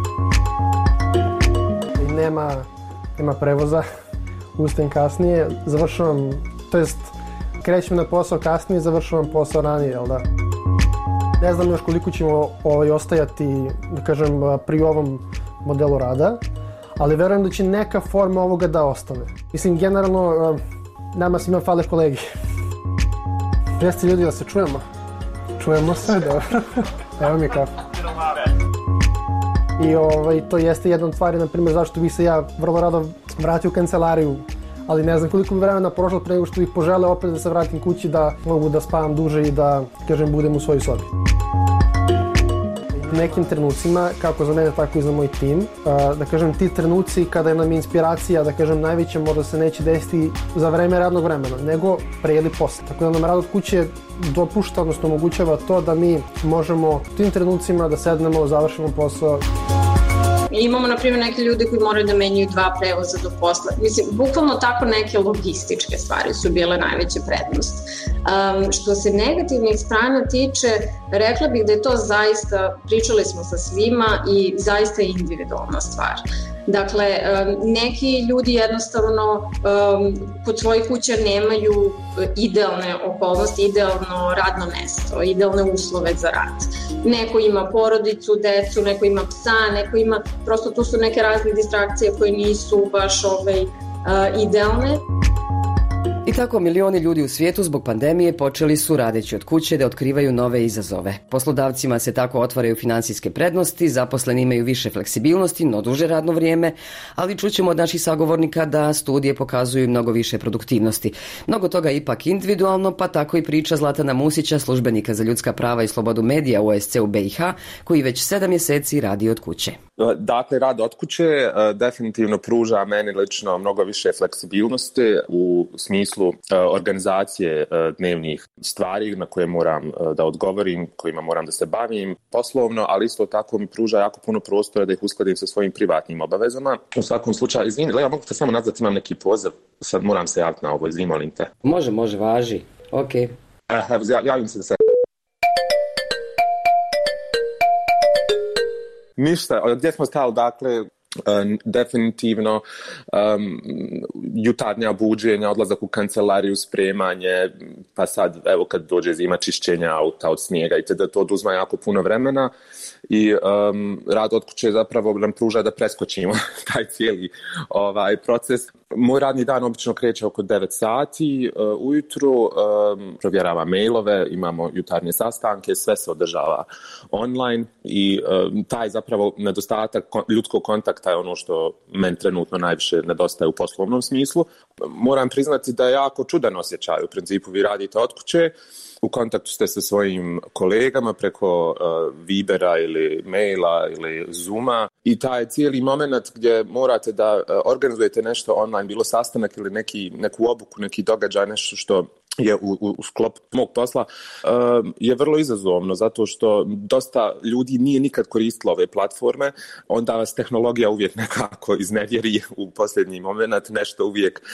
Nema prevoza, ustajem kasnije, završavam, to jest krećem na posao kasnije, završavam posao ranije, jel da? Ne znam još koliko ćemo ostajati, da kažem, pri ovom modelu rada, ali verujem da će neka forma ovoga da ostane. Mislim, generalno, nama svima fale kolegi. Jeste ljudi da se čujemo? Čujemo se, dobro. Evo mi kafu. I to jeste jedna od stvari, na primjer, zašto bi se ja vrlo rado vratio u kancelariju, ali ne znam koliko bi vremena prošlo pre nego što bih poželeo opet da se vratim kući, da mogu da spavam duže i da, kažem, budem u svojoj sobi. U nekim trenucima, kako za mene, tako i za moj tim, da kažem, ti trenuci kada nam je inspiracija, da kažem, najveća možda se neće desiti za vreme radnog vremena, nego pre ili posle. Tako da nam rad od kuće dopušta, odnosno omogućava to da mi možemo u tim trenucima da sednemo, završimo posao. Imamo, na primjer, neke ljude koji moraju da menjaju 2 prevoza do posla. Mislim, bukvalno tako neke logističke stvari su bile najveća prednost. Što se negativnih strana tiče, rekla bih da je to zaista, pričali smo sa svima i zaista individualna stvar. Dakle, neki ljudi jednostavno kod svojih kuća nemaju idealne okolnosti, idealno radno mesto, idealne uslove za rad. Neko ima porodicu, decu, neko ima psa, neko ima, prosto tu su neke razne distrakcije koje nisu baš idealne. I tako milioni ljudi u svijetu zbog pandemije počeli su, radeći od kuće, da otkrivaju nove izazove. Poslodavcima se tako otvaraju financijske prednosti, zaposleni imaju više fleksibilnosti, no duže radno vrijeme, ali čućemo od naših sagovornika da studije pokazuju mnogo više produktivnosti. Mnogo toga je ipak individualno, pa tako i priča Zlatana Musića, službenika za ljudska prava i slobodu medija u OSCE u BiH, koji već 7 mjeseci radi od kuće. Dakle, rad od kuće definitivno pruža meni lično mnogo više fleksibilnosti u smislu organizacije dnevnih stvari na koje moram da odgovorim, kojima moram da se bavim poslovno, ali isto tako mi pruža jako puno prostora da ih uskladim sa svojim privatnim obavezama. U svakom slučaju, izvini, Lea, mogu te samo nazvati, imam neki poziv, sad moram se javiti na ovo, izvini, molim te. Može, važi, okej. Javim se da se... Ništa, gdje smo stali, dakle, definitivno jutarnja buđenja, odlazak u kancelariju, spremanje, pa sad, evo, kad dođe zima, čišćenja auta od snijega i da to oduzma jako puno vremena i rad od kuće zapravo nam pruža da preskočimo taj cijeli proces. Moj radni dan obično kreće oko 9 sati ujutru, provjeravam mailove, imamo jutarnje sastanke, sve se održava online i taj zapravo nedostatak ljudskog kontakta je ono što meni trenutno najviše nedostaje u poslovnom smislu. Moram priznati da je jako čudan osjećaj. U principu vi radite od kuće, u kontaktu ste sa svojim kolegama preko Vibera ili maila ili Zooma i taj cijeli moment gdje morate da organizujete nešto online, bilo sastanak ili neku obuku, neki događaj, nešto što je u sklopu mog posla je vrlo izazovno zato što dosta ljudi nije nikad koristilo ove platforme, onda vas tehnologija uvijek nekako iznevjeri u posljednji moment, nešto uvijek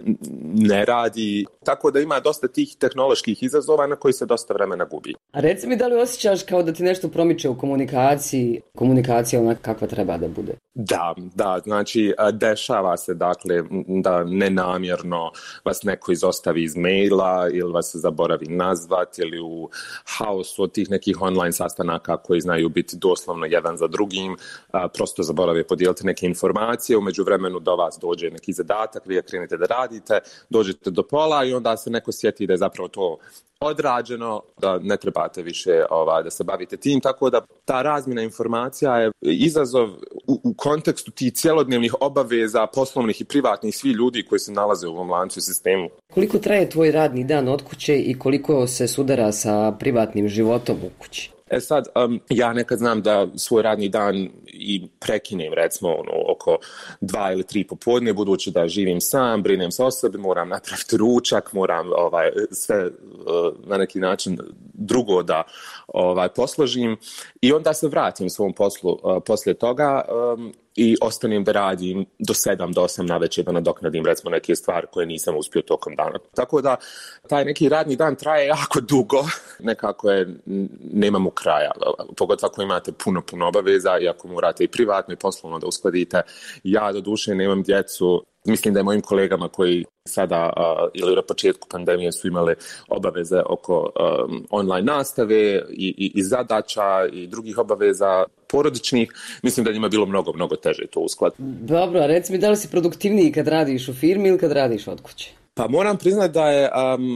ne radi, tako da ima dosta tih tehnoloških izazova na koji se dosta vremena gubi. A reci mi, da li osjećaš kao da ti nešto promiče u komunikaciji, komunikacija ona kakva treba da bude? Da, znači dešava se dakle da nenamjerno vas neko izostavi iz maila ili vas zaboravi nazvati ili u haosu od tih nekih online sastanaka koji znaju biti doslovno jedan za drugim, prosto zaborave podijeliti neke informacije, u međuvremenu do vas dođe neki zadatak, vi krenete da radite, dođete do pola i onda se neko sjeti da je zapravo to odrađeno, da ne trebate više da se bavite tim, tako da ta razmjena informacija je izazov u kontekstu tih cjelodnevnih obaveza, poslovnih i privatnih, svi ljudi koji se nalaze u ovom lancu i sistemu. Koliko traje tvoj radni dan od kuće i koliko se sudara sa privatnim životom u kući? Sad, ja nekad znam da svoj radni dan i prekinem recimo oko 2 ili 3 popodne, budući da živim sam, brinem se o sebi, moram napraviti ručak, moram sve na neki način drugo da posložim i onda se vratim svom poslu poslije toga i ostanem da radim do 7 do 8 navečer da nadoknadim recimo neke stvari koje nisam uspio tokom dana. Tako da taj neki radni dan traje jako dugo, nekako nemamo kraja, pogotovo ako imate puno obaveza i ako morate i privatno i poslovno da uskladite. Ja do duše nemam djecu, mislim da je mojim kolegama koji sada ili na početku pandemije su imali obaveze oko online nastave i zadaća i drugih obaveza porodičnih, mislim da njima bilo mnogo teže to uskladiti. Dobro, a reci mi, da li si produktivniji kad radiš u firmi ili kad radiš od kuće? Pa moram priznati da je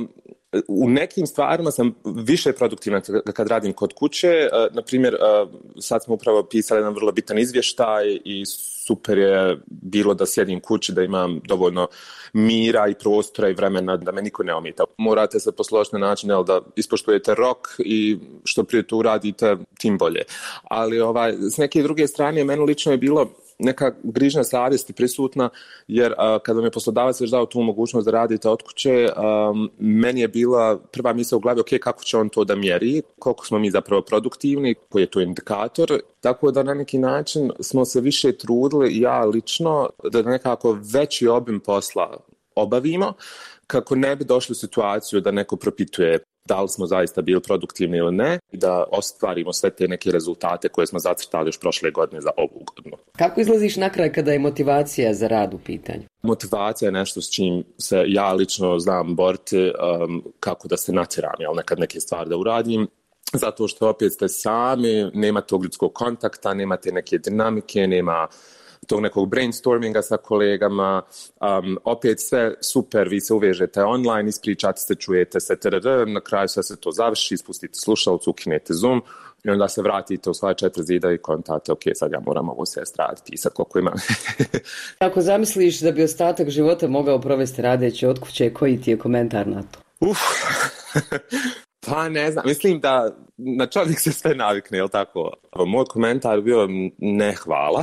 u nekim stvarima sam više produktivan kad radim kod kuće. Naprimjer, sad smo upravo pisali jedan vrlo bitan izvještaj i super je bilo da sjedim kući, da imam dovoljno mira i prostora i vremena da me niko ne ometa. Morate se posložiti na način da ispoštujete rok i što prije to uradite, tim bolje. Ali s neke druge strane, meni lično je bilo neka grižnja savjesti prisutna, jer kada mi je poslodavac već dao tu mogućnost da radite od kuće, meni je bila prva misao u glavi, ok, kako će on to da mjeri, koliko smo mi zapravo produktivni, koji je to indikator, tako da na neki način smo se više trudili, ja lično, da nekako veći obim posla obavimo, kako ne bi došli u situaciju da neko propituje da li smo zaista bili produktivni ili ne, i da ostvarimo sve te neke rezultate koje smo zacrtali još prošle godine za ovu godinu. Kako izlaziš na kraj kada je motivacija za rad u pitanju? Motivacija je nešto s čim se ja lično znam boriti, kako da se natjeram, jel, nekad neke stvari da uradim, zato što opet ste sami, nema tog ljudskog kontakta, nemate neke dinamike, nema tog nekog brainstorminga sa kolegama, opet sve super, vi se uvežete online, ispričate se, čujete se, na kraju sve se to završi, ispustite slušalicu, ukinete Zoom i onda se vratite u svoje 4 zida i kontate, ok, sad ja moram ovo sve raditi, pisati koliko imam. Ako zamisliš da bi ostatak života mogao provesti radeći od kuće, koji ti je komentar na to? Pa ne znam, mislim da na čovjek se sve navikne, jel tako? Moj komentar bio ne hvala.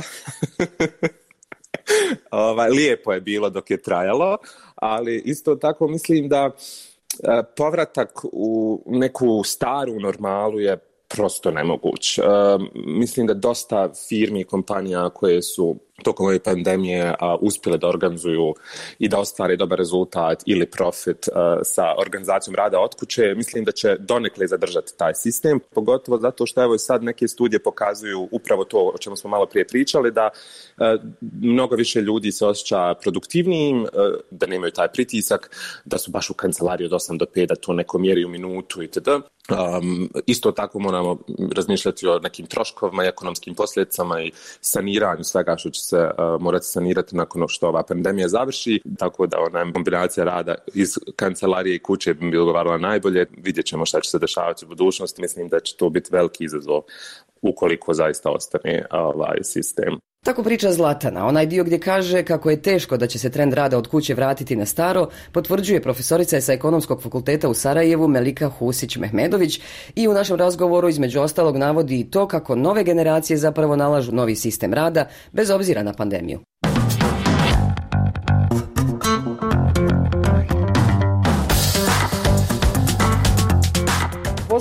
Lijepo je bilo dok je trajalo, ali isto tako mislim da povratak u neku staru normalu je prosto nemoguć. Mislim da dosta firmi i kompanija koje su tokom ove pandemije uspjele da organizuju i da ostvare dobar rezultat ili profit sa organizacijom rada od kuće, mislim da će donekle zadržati taj sistem, pogotovo zato što evo sad neke studije pokazuju upravo to o čemu smo malo prije pričali, da mnogo više ljudi se osjeća produktivnijim, da nemaju taj pritisak, da su baš u kancelariji od 8 do 5, da to neko mjeri u minutu itd. Isto tako moramo razmišljati o nekim troškovima i ekonomskim posljedicama i saniranju svega što će se morati sanirati nakon što ova pandemija završi, tako da ona kombinacija rada iz kancelarije i kuće bi odgovarala najbolje. Vidjet ćemo šta će se dešavati u budućnosti, mislim da će to biti veliki izazov ukoliko zaista ostane ovaj sistem. Tako priča Zlatana. Onaj dio gdje kaže kako je teško da će se trend rada od kuće vratiti na staro, potvrđuje profesorica sa Ekonomskog fakulteta u Sarajevu Melika Husić-Mehmedović i u našem razgovoru između ostalog navodi i to kako nove generacije zapravo nalažu novi sistem rada bez obzira na pandemiju.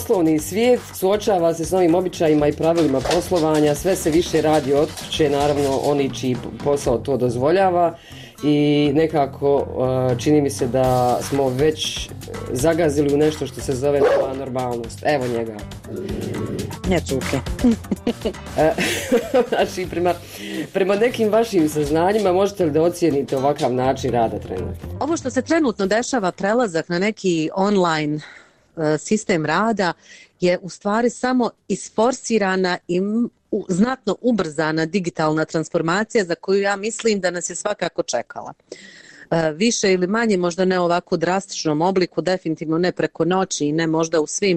poslovni svijet suočava se s novim običajima i pravilima poslovanja, sve se više radi od kuće, naravno oni čiji posao to dozvoljava i nekako čini mi se da smo već zagazili u nešto što se zove nova normalnost. Evo njega. Ne cuke. Znači, prema nekim vašim saznanjima možete li da ocijenite ovakav način rada trenutno? Ovo što se trenutno dešava, prelazak na neki online sistem rada, je u stvari samo isforsirana i znatno ubrzana digitalna transformacija za koju ja mislim da nas je svakako čekala. Više ili manje, možda ne ovako drastičnom obliku, definitivno ne preko noći i ne možda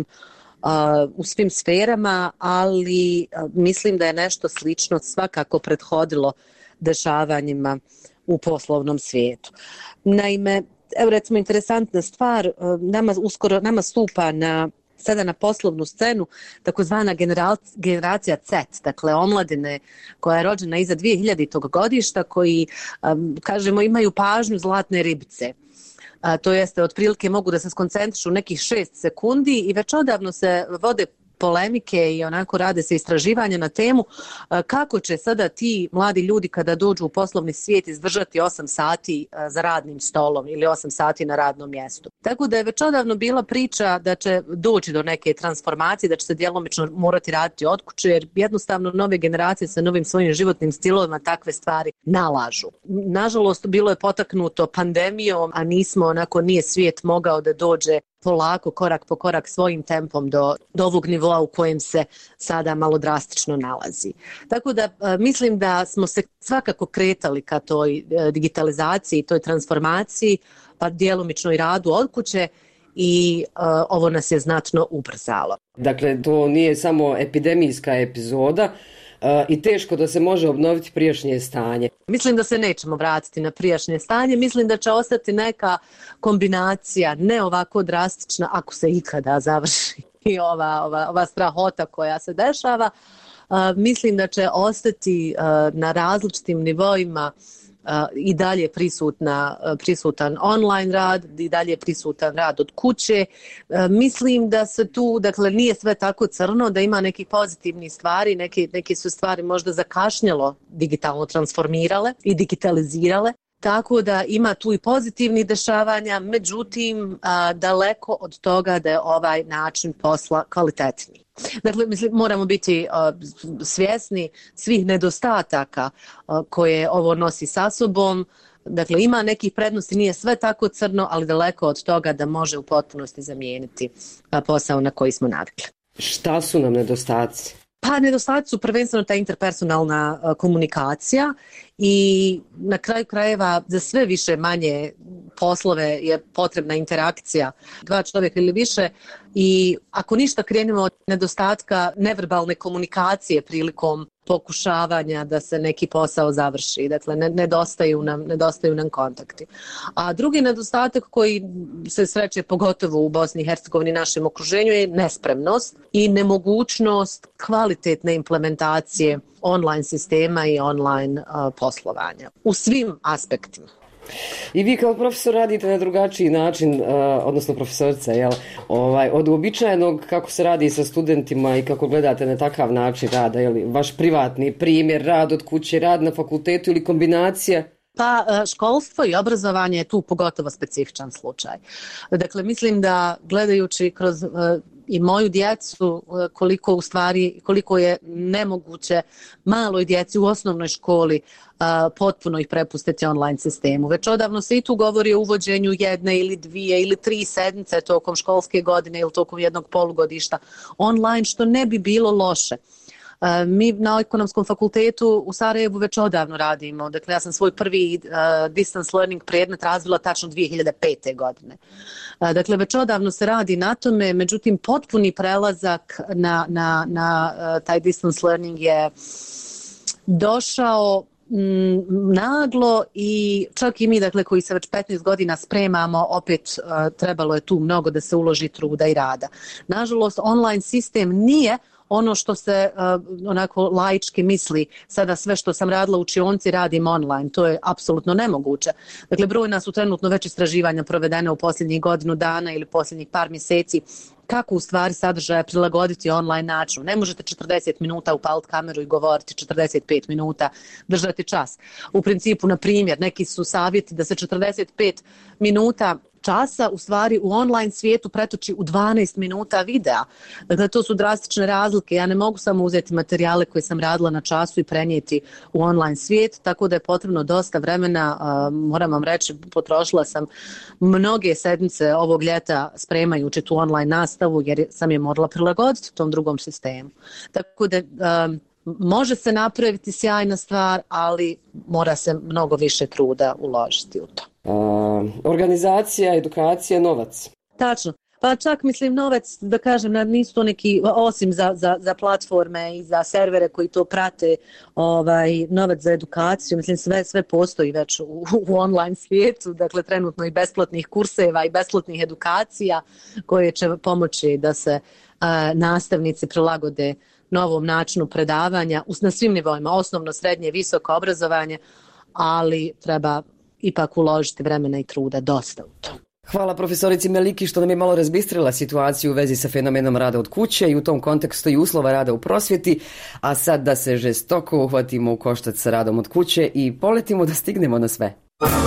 u svim sferama, ali mislim da je nešto slično svakako prethodilo dešavanjima u poslovnom svijetu. Naime, evo recimo interesantna stvar, nama stupa sada na poslovnu scenu takozvana generacija Z, dakle omladine koja je rođena iza 2000. godišta, koji, kažemo, imaju pažnju zlatne ribice. To jeste, otprilike mogu da se skoncentrišu nekih 6 sekundi i već odavno se vode polemike i onako rade se istraživanja na temu kako će sada ti mladi ljudi kada dođu u poslovni svijet izdržati 8 sati za radnim stolom ili 8 sati na radnom mjestu. Tako da je već odavno bila priča da će doći do neke transformacije, da će se djelomično morati raditi od kuće, jer jednostavno nove generacije sa novim svojim životnim stilovima takve stvari nalažu. Nažalost, bilo je potaknuto pandemijom, a nije svijet mogao da dođe polako, korak po korak, svojim tempom do ovog nivoa u kojem se sada malo drastično nalazi. Tako da mislim da smo se svakako kretali ka toj digitalizaciji, toj transformaciji, pa djelomično i radu od kuće i ovo nas je znatno ubrzalo. Dakle, to nije samo epidemijska epizoda, i teško da se može obnoviti prijašnje stanje. Mislim da se nećemo vratiti na prijašnje stanje, mislim da će ostati neka kombinacija, ne ovako drastična, ako se ikada završi i ova strahota koja se dešava. Mislim da će ostati na različitim nivoima i dalje prisutan online rad, i dalje prisutan rad od kuće. Mislim da se tu, dakle, nije sve tako crno, da ima nekih pozitivnih stvari, neke su stvari možda zakašnjelo digitalno transformirale i digitalizirale. Tako da ima tu i pozitivnih dešavanja, međutim daleko od toga da je ovaj način posla kvalitetniji. Dakle, moramo biti svjesni svih nedostataka koje ovo nosi sa sobom. Dakle, ima nekih prednosti, nije sve tako crno, ali daleko od toga da može u potpunosti zamijeniti posao na koji smo navikli. Šta su nam nedostaci? Pa nedostaci su prvenstveno ta interpersonalna komunikacija i na kraju krajeva za sve više manje poslove je potrebna interakcija 2 čovjeka ili više i ako ništa krenemo od nedostatka neverbalne komunikacije prilikom pokušavanja da se neki posao završi. Dakle, nedostaju nam kontakti. A drugi nedostatak koji se sreće pogotovo u Bosni i Hercegovini, našem okruženju, je nespremnost i nemogućnost kvalitetne implementacije online sistema i online poslovanja u svim aspektima. I vi kao profesor radite na drugačiji način, odnosno profesorica, od uobičajenog kako se radi sa studentima i kako gledate na takav način rada, vaš privatni primjer, rad od kuće, rad na fakultetu ili kombinacija? Pa školstvo i obrazovanje je tu pogotovo specifičan slučaj. Dakle, mislim da gledajući kroz i moju djecu koliko je nemoguće maloj djeci u osnovnoj školi potpuno ih prepustiti online sistemu. Već odavno se i tu govori o uvođenju 1 ili 2 ili 3 sedmice tokom školske godine ili tokom jednog polugodišta online, što ne bi bilo loše. Mi na ekonomskom fakultetu u Sarajevu već odavno radimo. Dakle, ja sam svoj prvi distance learning predmet razvila tačno 2005. godine. Dakle, već odavno se radi na tome, međutim, potpuni prelazak na taj distance learning je došao naglo i čak i mi, dakle, koji se već 15 godina spremamo, opet trebalo je tu mnogo da se uloži truda i rada. Nažalost, online sistem nije ono što se onako laički misli, sada sve što sam radila u učionci radim online, to je apsolutno nemoguće. Dakle, brojna su trenutno već istraživanja provedene u posljednjih godinu dana ili posljednjih par mjeseci kako u stvari sadržaja prilagoditi online načinu. Ne možete 40 minuta upaliti kameru i govoriti 45 minuta, držati čas. U principu, na primjer, neki su savjeti da se 45 minuta časa u stvari u online svijetu pretoči u 12 minuta videa. Dakle, to su drastične razlike. Ja ne mogu samo uzeti materijale koje sam radila na času i prenijeti u online svijet, tako da je potrebno dosta vremena. Moram vam reći, potrošila sam mnoge sedmice ovog ljeta spremajući tu online nastavu jer sam je morala prilagoditi tom drugom sistemu. Tako da može se napraviti sjajna stvar, ali mora se mnogo više truda uložiti u to. Organizacija, edukacija, novac. Tačno. Pa čak mislim novac, da kažem, nisu to neki, osim za platforme i za servere koji to prate, novac za edukaciju, mislim sve postoji već u online svijetu, dakle trenutno i besplatnih kurseva i besplatnih edukacija koje će pomoći da se nastavnici prilagode novom načinu predavanja na svim nivoima, osnovno, srednje, visoko obrazovanje, ali treba ipak uložiti vremena i truda dosta u to. Hvala profesorici Meliki što nam je malo razbistrila situaciju u vezi sa fenomenom rada od kuće i u tom kontekstu i uslova rada u prosvjeti, a sad da se žestoko uhvatimo u koštac sa radom od kuće i poletimo da stignemo na sve.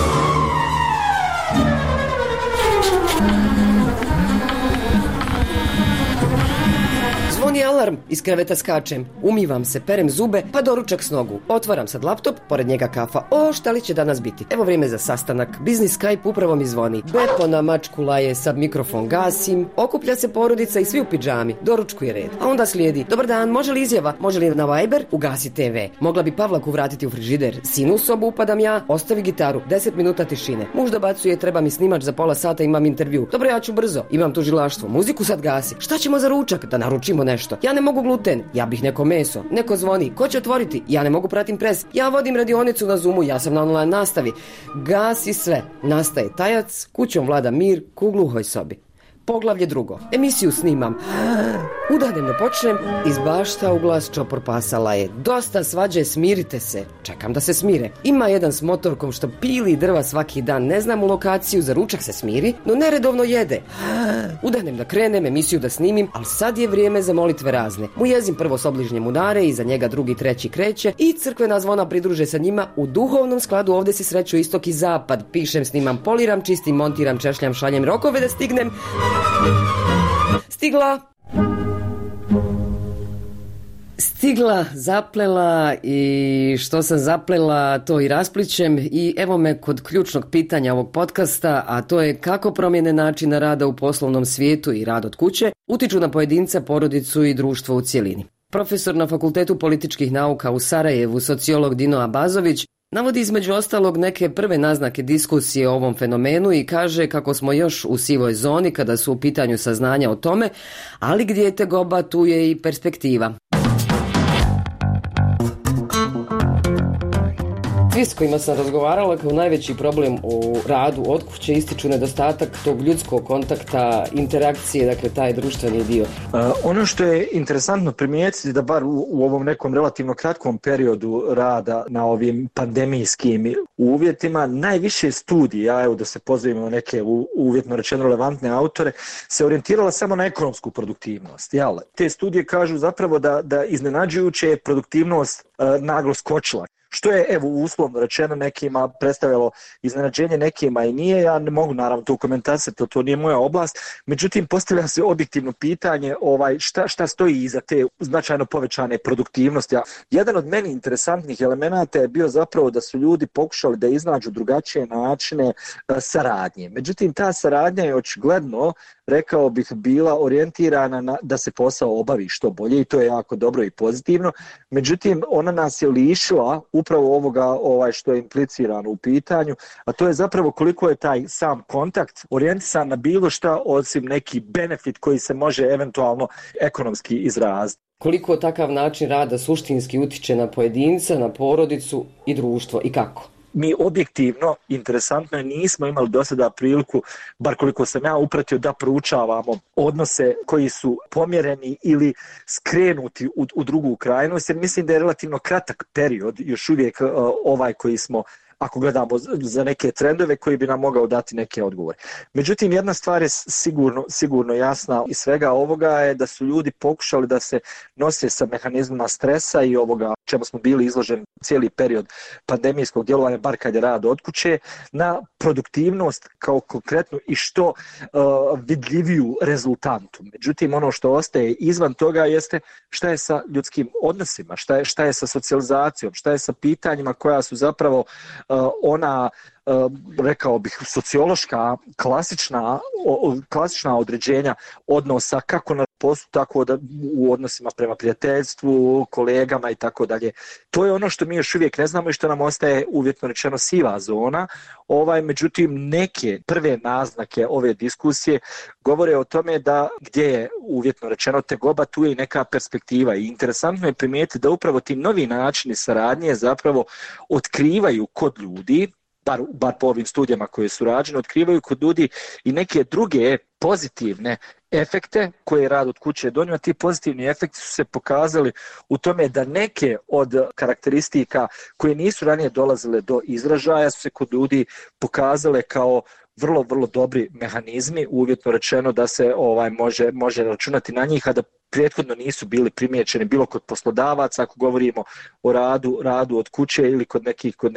Zvoni alarm, iz kreveta skačem, umivam se, perem zube, pa doručak s nogu. Otvaram sad laptop, pored njega kafa. O, šta li će danas biti? Evo vrijeme za sastanak. Biznis Skype upravo mi zvoni. Bepo na mačkula je, sad mikrofon gasim. Okuplja se porodica i svi u pidžami. Doručkuje red. A onda slijedi. Dobar dan, može li izjava? Može li na Viber? Ugasi TV. Mogla bi Pavlaku vratiti u frižider. Sinu u sobu upadam ja. Ostavi gitaru. 10 minuta tišine. Muž dobacuje, treba mi snimač za pola sata, imam intervju. Dobro, ja ću brzo. Imam tužilaštvo. Muziku sad gasi. Šta ćemo za ručak? Da naručimo nešto. Ja ne mogu gluten, ja bih neko meso. Neko zvoni, ko će otvoriti? Ja ne mogu pratim pres. Ja vodim radionicu na Zoomu, ja sam na online nastavi. Gasi sve. Nastaje tajac, kućom vlada mir, u gluhoj sobi. Poglavlje drugo. Emisiju snimam. Udahnem ne počnem, iz bašta u glas čopor pasala je. Dosta svađe, smirite se. Čekam da se smire. Ima jedan s motorkom što pili drva svaki dan. Ne znam u lokaciju, za ručak se smiri, no neredovno jede. Udahnem da krenem, emisiju da snimim, ali sad je vrijeme za molitve razne. Mu jezim prvo s obližnjem udare, iza njega drugi, treći kreće i crkvena zvona pridruže sa njima. U duhovnom skladu ovdje se sreću istok i zapad. Pišem, snimam, poliram, čistim, montiram, češljam, šaljem rokove da stignem. Stigla, zaplela i što sam zaplela to i rasplićem i evo me kod ključnog pitanja ovog podcasta, a to je kako promjene načina rada u poslovnom svijetu i rad od kuće utiču na pojedinca, porodicu i društvo u cjelini. Profesor na Fakultetu političkih nauka u Sarajevu, sociolog Dino Abazović, navodi između ostalog neke prve naznake diskusije o ovom fenomenu i kaže kako smo još u sivoj zoni kada su u pitanju saznanja o tome, ali gdje je tegoba, tu je i perspektiva. Svi s kojima sam razgovarala kao najveći problem u radu od kuće ističu nedostatak tog ljudskog kontakta, interakcije, dakle taj društveni dio. Ono što je interesantno primijetiti da bar u ovom nekom relativno kratkom periodu rada na ovim pandemijskim uvjetima, najviše studija, evo da se pozovemo neke uvjetno rečeno relevantne autore, se orijentirala samo na ekonomsku produktivnost. Te studije kažu zapravo da iznenađujuće je produktivnost naglo skočila. Što je, evo, uslovno rečeno nekima predstavljalo iznenađenje, nekima i nije. Ja ne mogu naravno to komentarisati, to nije moja oblast. Međutim, postavlja se objektivno pitanje šta stoji iza te značajno povećane produktivnosti. Jedan od meni interesantnih elemenata je bio zapravo da su ljudi pokušali da iznađu drugačije načine saradnje. Međutim, ta saradnja je očigledno, rekao bih, bila orijentirana da se posao obavi što bolje i to je jako dobro i pozitivno. Međutim, ona nas je lišila upravo ovoga što je implicirano u pitanju, a to je zapravo koliko je taj sam kontakt orijentisan na bilo šta osim neki benefit koji se može eventualno ekonomski izraziti. Koliko takav način rada suštinski utiče na pojedinca, na porodicu i društvo i kako? Mi objektivno, interesantno, nismo imali do sada priliku, bar koliko sam ja upratio, da proučavamo odnose koji su pomjereni ili skrenuti u drugu krajnost, jer mislim da je relativno kratak period još uvijek ovaj koji smo ako gledamo za neke trendove koji bi nam mogao dati neke odgovore. Međutim, jedna stvar je sigurno jasna iz svega ovoga je da su ljudi pokušali da se nose sa mehanizmima stresa i ovoga čemu smo bili izloženi cijeli period pandemijskog djelovanja, bar kad je rad od kuće, na produktivnost kao konkretnu i što vidljiviju rezultantu. Međutim, ono što ostaje izvan toga jeste šta je sa ljudskim odnosima, šta je sa socijalizacijom, šta je sa pitanjima koja su zapravo ona, rekao bih, sociološka, klasična određenja odnosa kako na poslu, tako da u odnosima prema prijateljstvu, kolegama i tako dalje. To je ono što mi još uvijek ne znamo i što nam ostaje uvjetno rečeno siva zona. Međutim, neke prve naznake ove diskusije govore o tome da gdje je uvjetno rečeno tegoba, tu je i neka perspektiva. I interesantno je primijetiti da upravo ti novi načini saradnje zapravo otkrivaju kod ljudi, bar po ovim studijama koje su rađene, otkrivaju kod ljudi i neke druge pozitivne efekte koje je rad od kuće donio. Ti pozitivni efekti su se pokazali u tome da neke od karakteristika koje nisu ranije dolazile do izražaja su se kod ljudi pokazale kao vrlo, vrlo dobri mehanizmi, uvjetno rečeno da se može računati na njih, a da prethodno nisu bili primijećeni bilo kod poslodavaca, ako govorimo o radu od kuće ili kod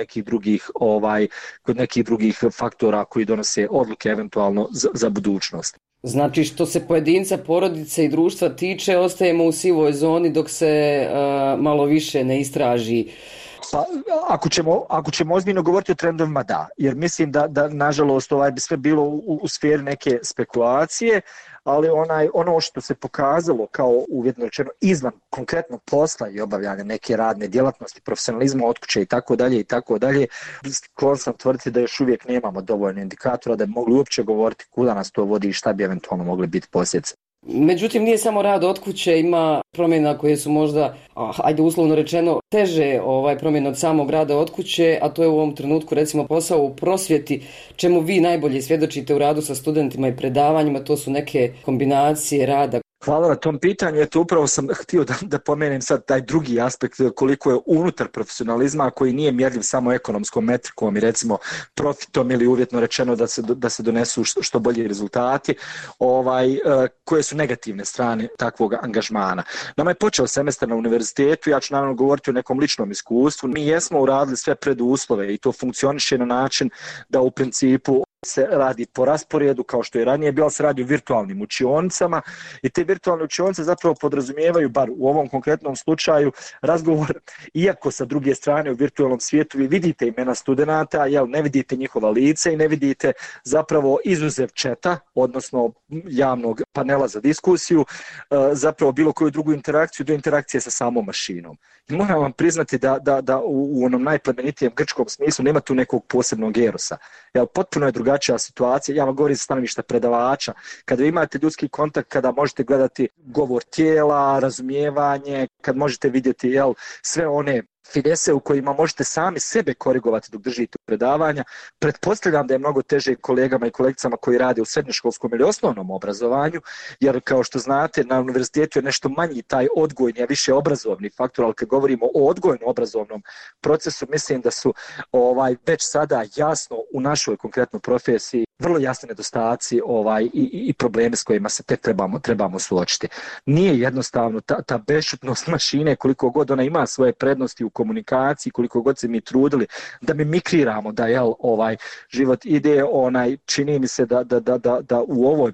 nekih drugih faktora koji donose odluke eventualno za budućnost. Znači, što se pojedinca, porodice i društva tiče, ostajemo u sivoj zoni dok se malo više ne istraži. Pa, ako ćemo ozbiljno govoriti o trendovima, da. Jer mislim da nažalost bi sve bilo u sferi neke spekulacije, ali ono što se pokazalo kao uvjetno rečeno izvan konkretnog posla i obavljanja neke radne djelatnosti, profesionalizma od kuće i tako dalje, sklon sam tvrditi da još uvijek nemamo dovoljno indikatora da bi mogli uopće govoriti kuda nas to vodi i šta bi eventualno mogli biti posljedice. Međutim, nije samo rad od kuće, ima promjena koje su možda, ajde uslovno rečeno, teže promjena od samog rada od kuće, a to je u ovom trenutku recimo posao u prosvjeti, čemu vi najbolje svjedočite u radu sa studentima i predavanjima, to su neke kombinacije rada. Hvala na tom pitanju. Eto, upravo sam htio da pomenem sad taj drugi aspekt koliko je unutar profesionalizma koji nije mjerljiv samo ekonomskom metrikom i recimo profitom ili uvjetno rečeno da se donesu što bolji rezultati, koje su negativne strane takvog angažmana. Nama je počeo semestar na univerzitetu, ja ću naravno govoriti o nekom ličnom iskustvu. Mi jesmo uradili sve preduslove i to funkcioniše na način da u principu se radi po rasporedu kao što je ranije bilo, se radi o virtualnim učionicama i te virtualne učionice zapravo podrazumijevaju, bar u ovom konkretnom slučaju, razgovor, iako sa druge strane u virtualnom svijetu vi vidite imena studenata, ne vidite njihova lica i ne vidite zapravo izuzev četa, odnosno javnog panela za diskusiju, zapravo bilo koju drugu interakciju do interakcije sa samom mašinom. I moram vam priznati da u onom najplemenitijem grčkom smislu nema tu nekog posebnog erosa. Potpuno je drugačija situacija, ja vam govorim sa stanovišta predavača, kada imate ljudski kontakt, kada možete gledati govor tijela, razumijevanje, kad možete vidjeti sve one finese u kojima možete sami sebe korigovati dok držite predavanja. Pretpostavljam da je mnogo teže kolegama i kolegicama koji rade u srednjoškolskom ili osnovnom obrazovanju, jer kao što znate na univerzitetu je nešto manji taj odgojni, a više obrazovni faktor, ali kad govorimo o odgojno-obrazovnom procesu, mislim da su već sada jasno u našoj konkretnoj profesiji vrlo jasni nedostaci i problemi s kojima se tek trebamo suočiti. Nije jednostavno ta bešćutnost mašine, koliko god ona ima svoje prednosti u komunikaciji, koliko god se mi trudili da mimikriramo da život ide, čini mi se da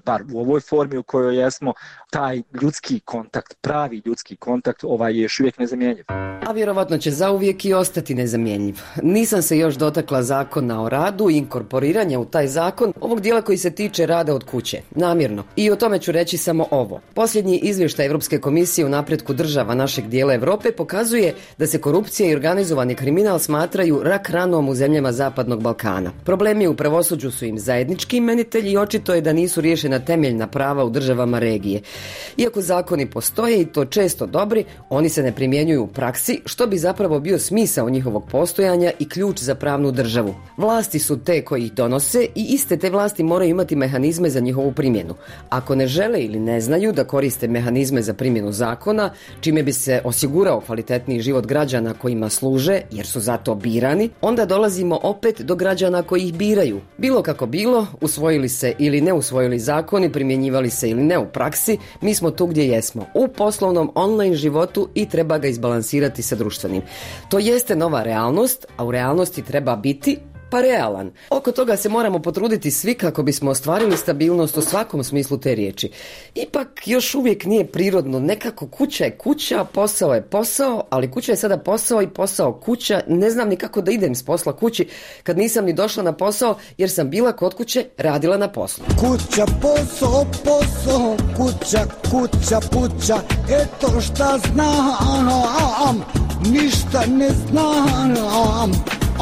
u ovoj formi u kojoj jesmo, taj ljudski kontakt, pravi ljudski kontakt je još uvijek nezamjenjiv. A vjerovatno će zauvijek i ostati nezamjenjiv. Nisam se još dotakla zakona o radu i inkorporiranja u taj zakon ovog dijela koji se tiče rada od kuće, namjerno. I o tome ću reći samo ovo. Posljednji izvještaj Europske komisije u napretku država našeg dijela Europe pokazuje da se korupcija i organizovani kriminal smatraju rak ranom u zemljama Zapadnog Balkana. Problemi u pravosuđu su im zajednički imenitelji i očito je da nisu riješena temeljna prava u državama regije. Iako zakoni postoje i to često dobri, oni se ne primjenjuju u praksi, što bi zapravo bio smisao njihovog postojanja i ključ za pravnu državu. Vlasti su te koji ih donose i iste te te vlasti moraju imati mehanizme za njihovu primjenu. Ako ne žele ili ne znaju da koriste mehanizme za primjenu zakona, čime bi se osigurao kvalitetniji život građana kojima služe, jer su zato birani, onda dolazimo opet do građana koji ih biraju. Bilo kako bilo, usvojili se ili ne usvojili zakoni, primjenjivali se ili ne u praksi, mi smo tu gdje jesmo, u poslovnom online životu i treba ga izbalansirati sa društvenim. To jeste nova realnost, a u realnosti treba biti pa realan. Oko toga se moramo potruditi svi kako bismo ostvarili stabilnost u svakom smislu te riječi. Ipak još uvijek nije prirodno, nekako kuća je kuća, posao je posao, ali kuća je sada posao i posao kuća. Ne znam ni kako da idem s posla kući kad nisam ni došla na posao jer sam bila kod kuće, radila na poslu. Kuća, posao, posao, kuća, kuća, puća, eto šta znam, ništa ne znam.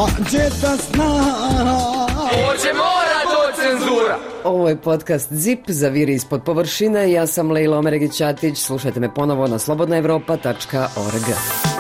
Hoće mora to cenzura. Ovo je podcast ZIP, Zaviri ispod površine. Ja sam Lejla Omeregić-Ćatić. Slušajte me ponovo na slobodnaevropa.org.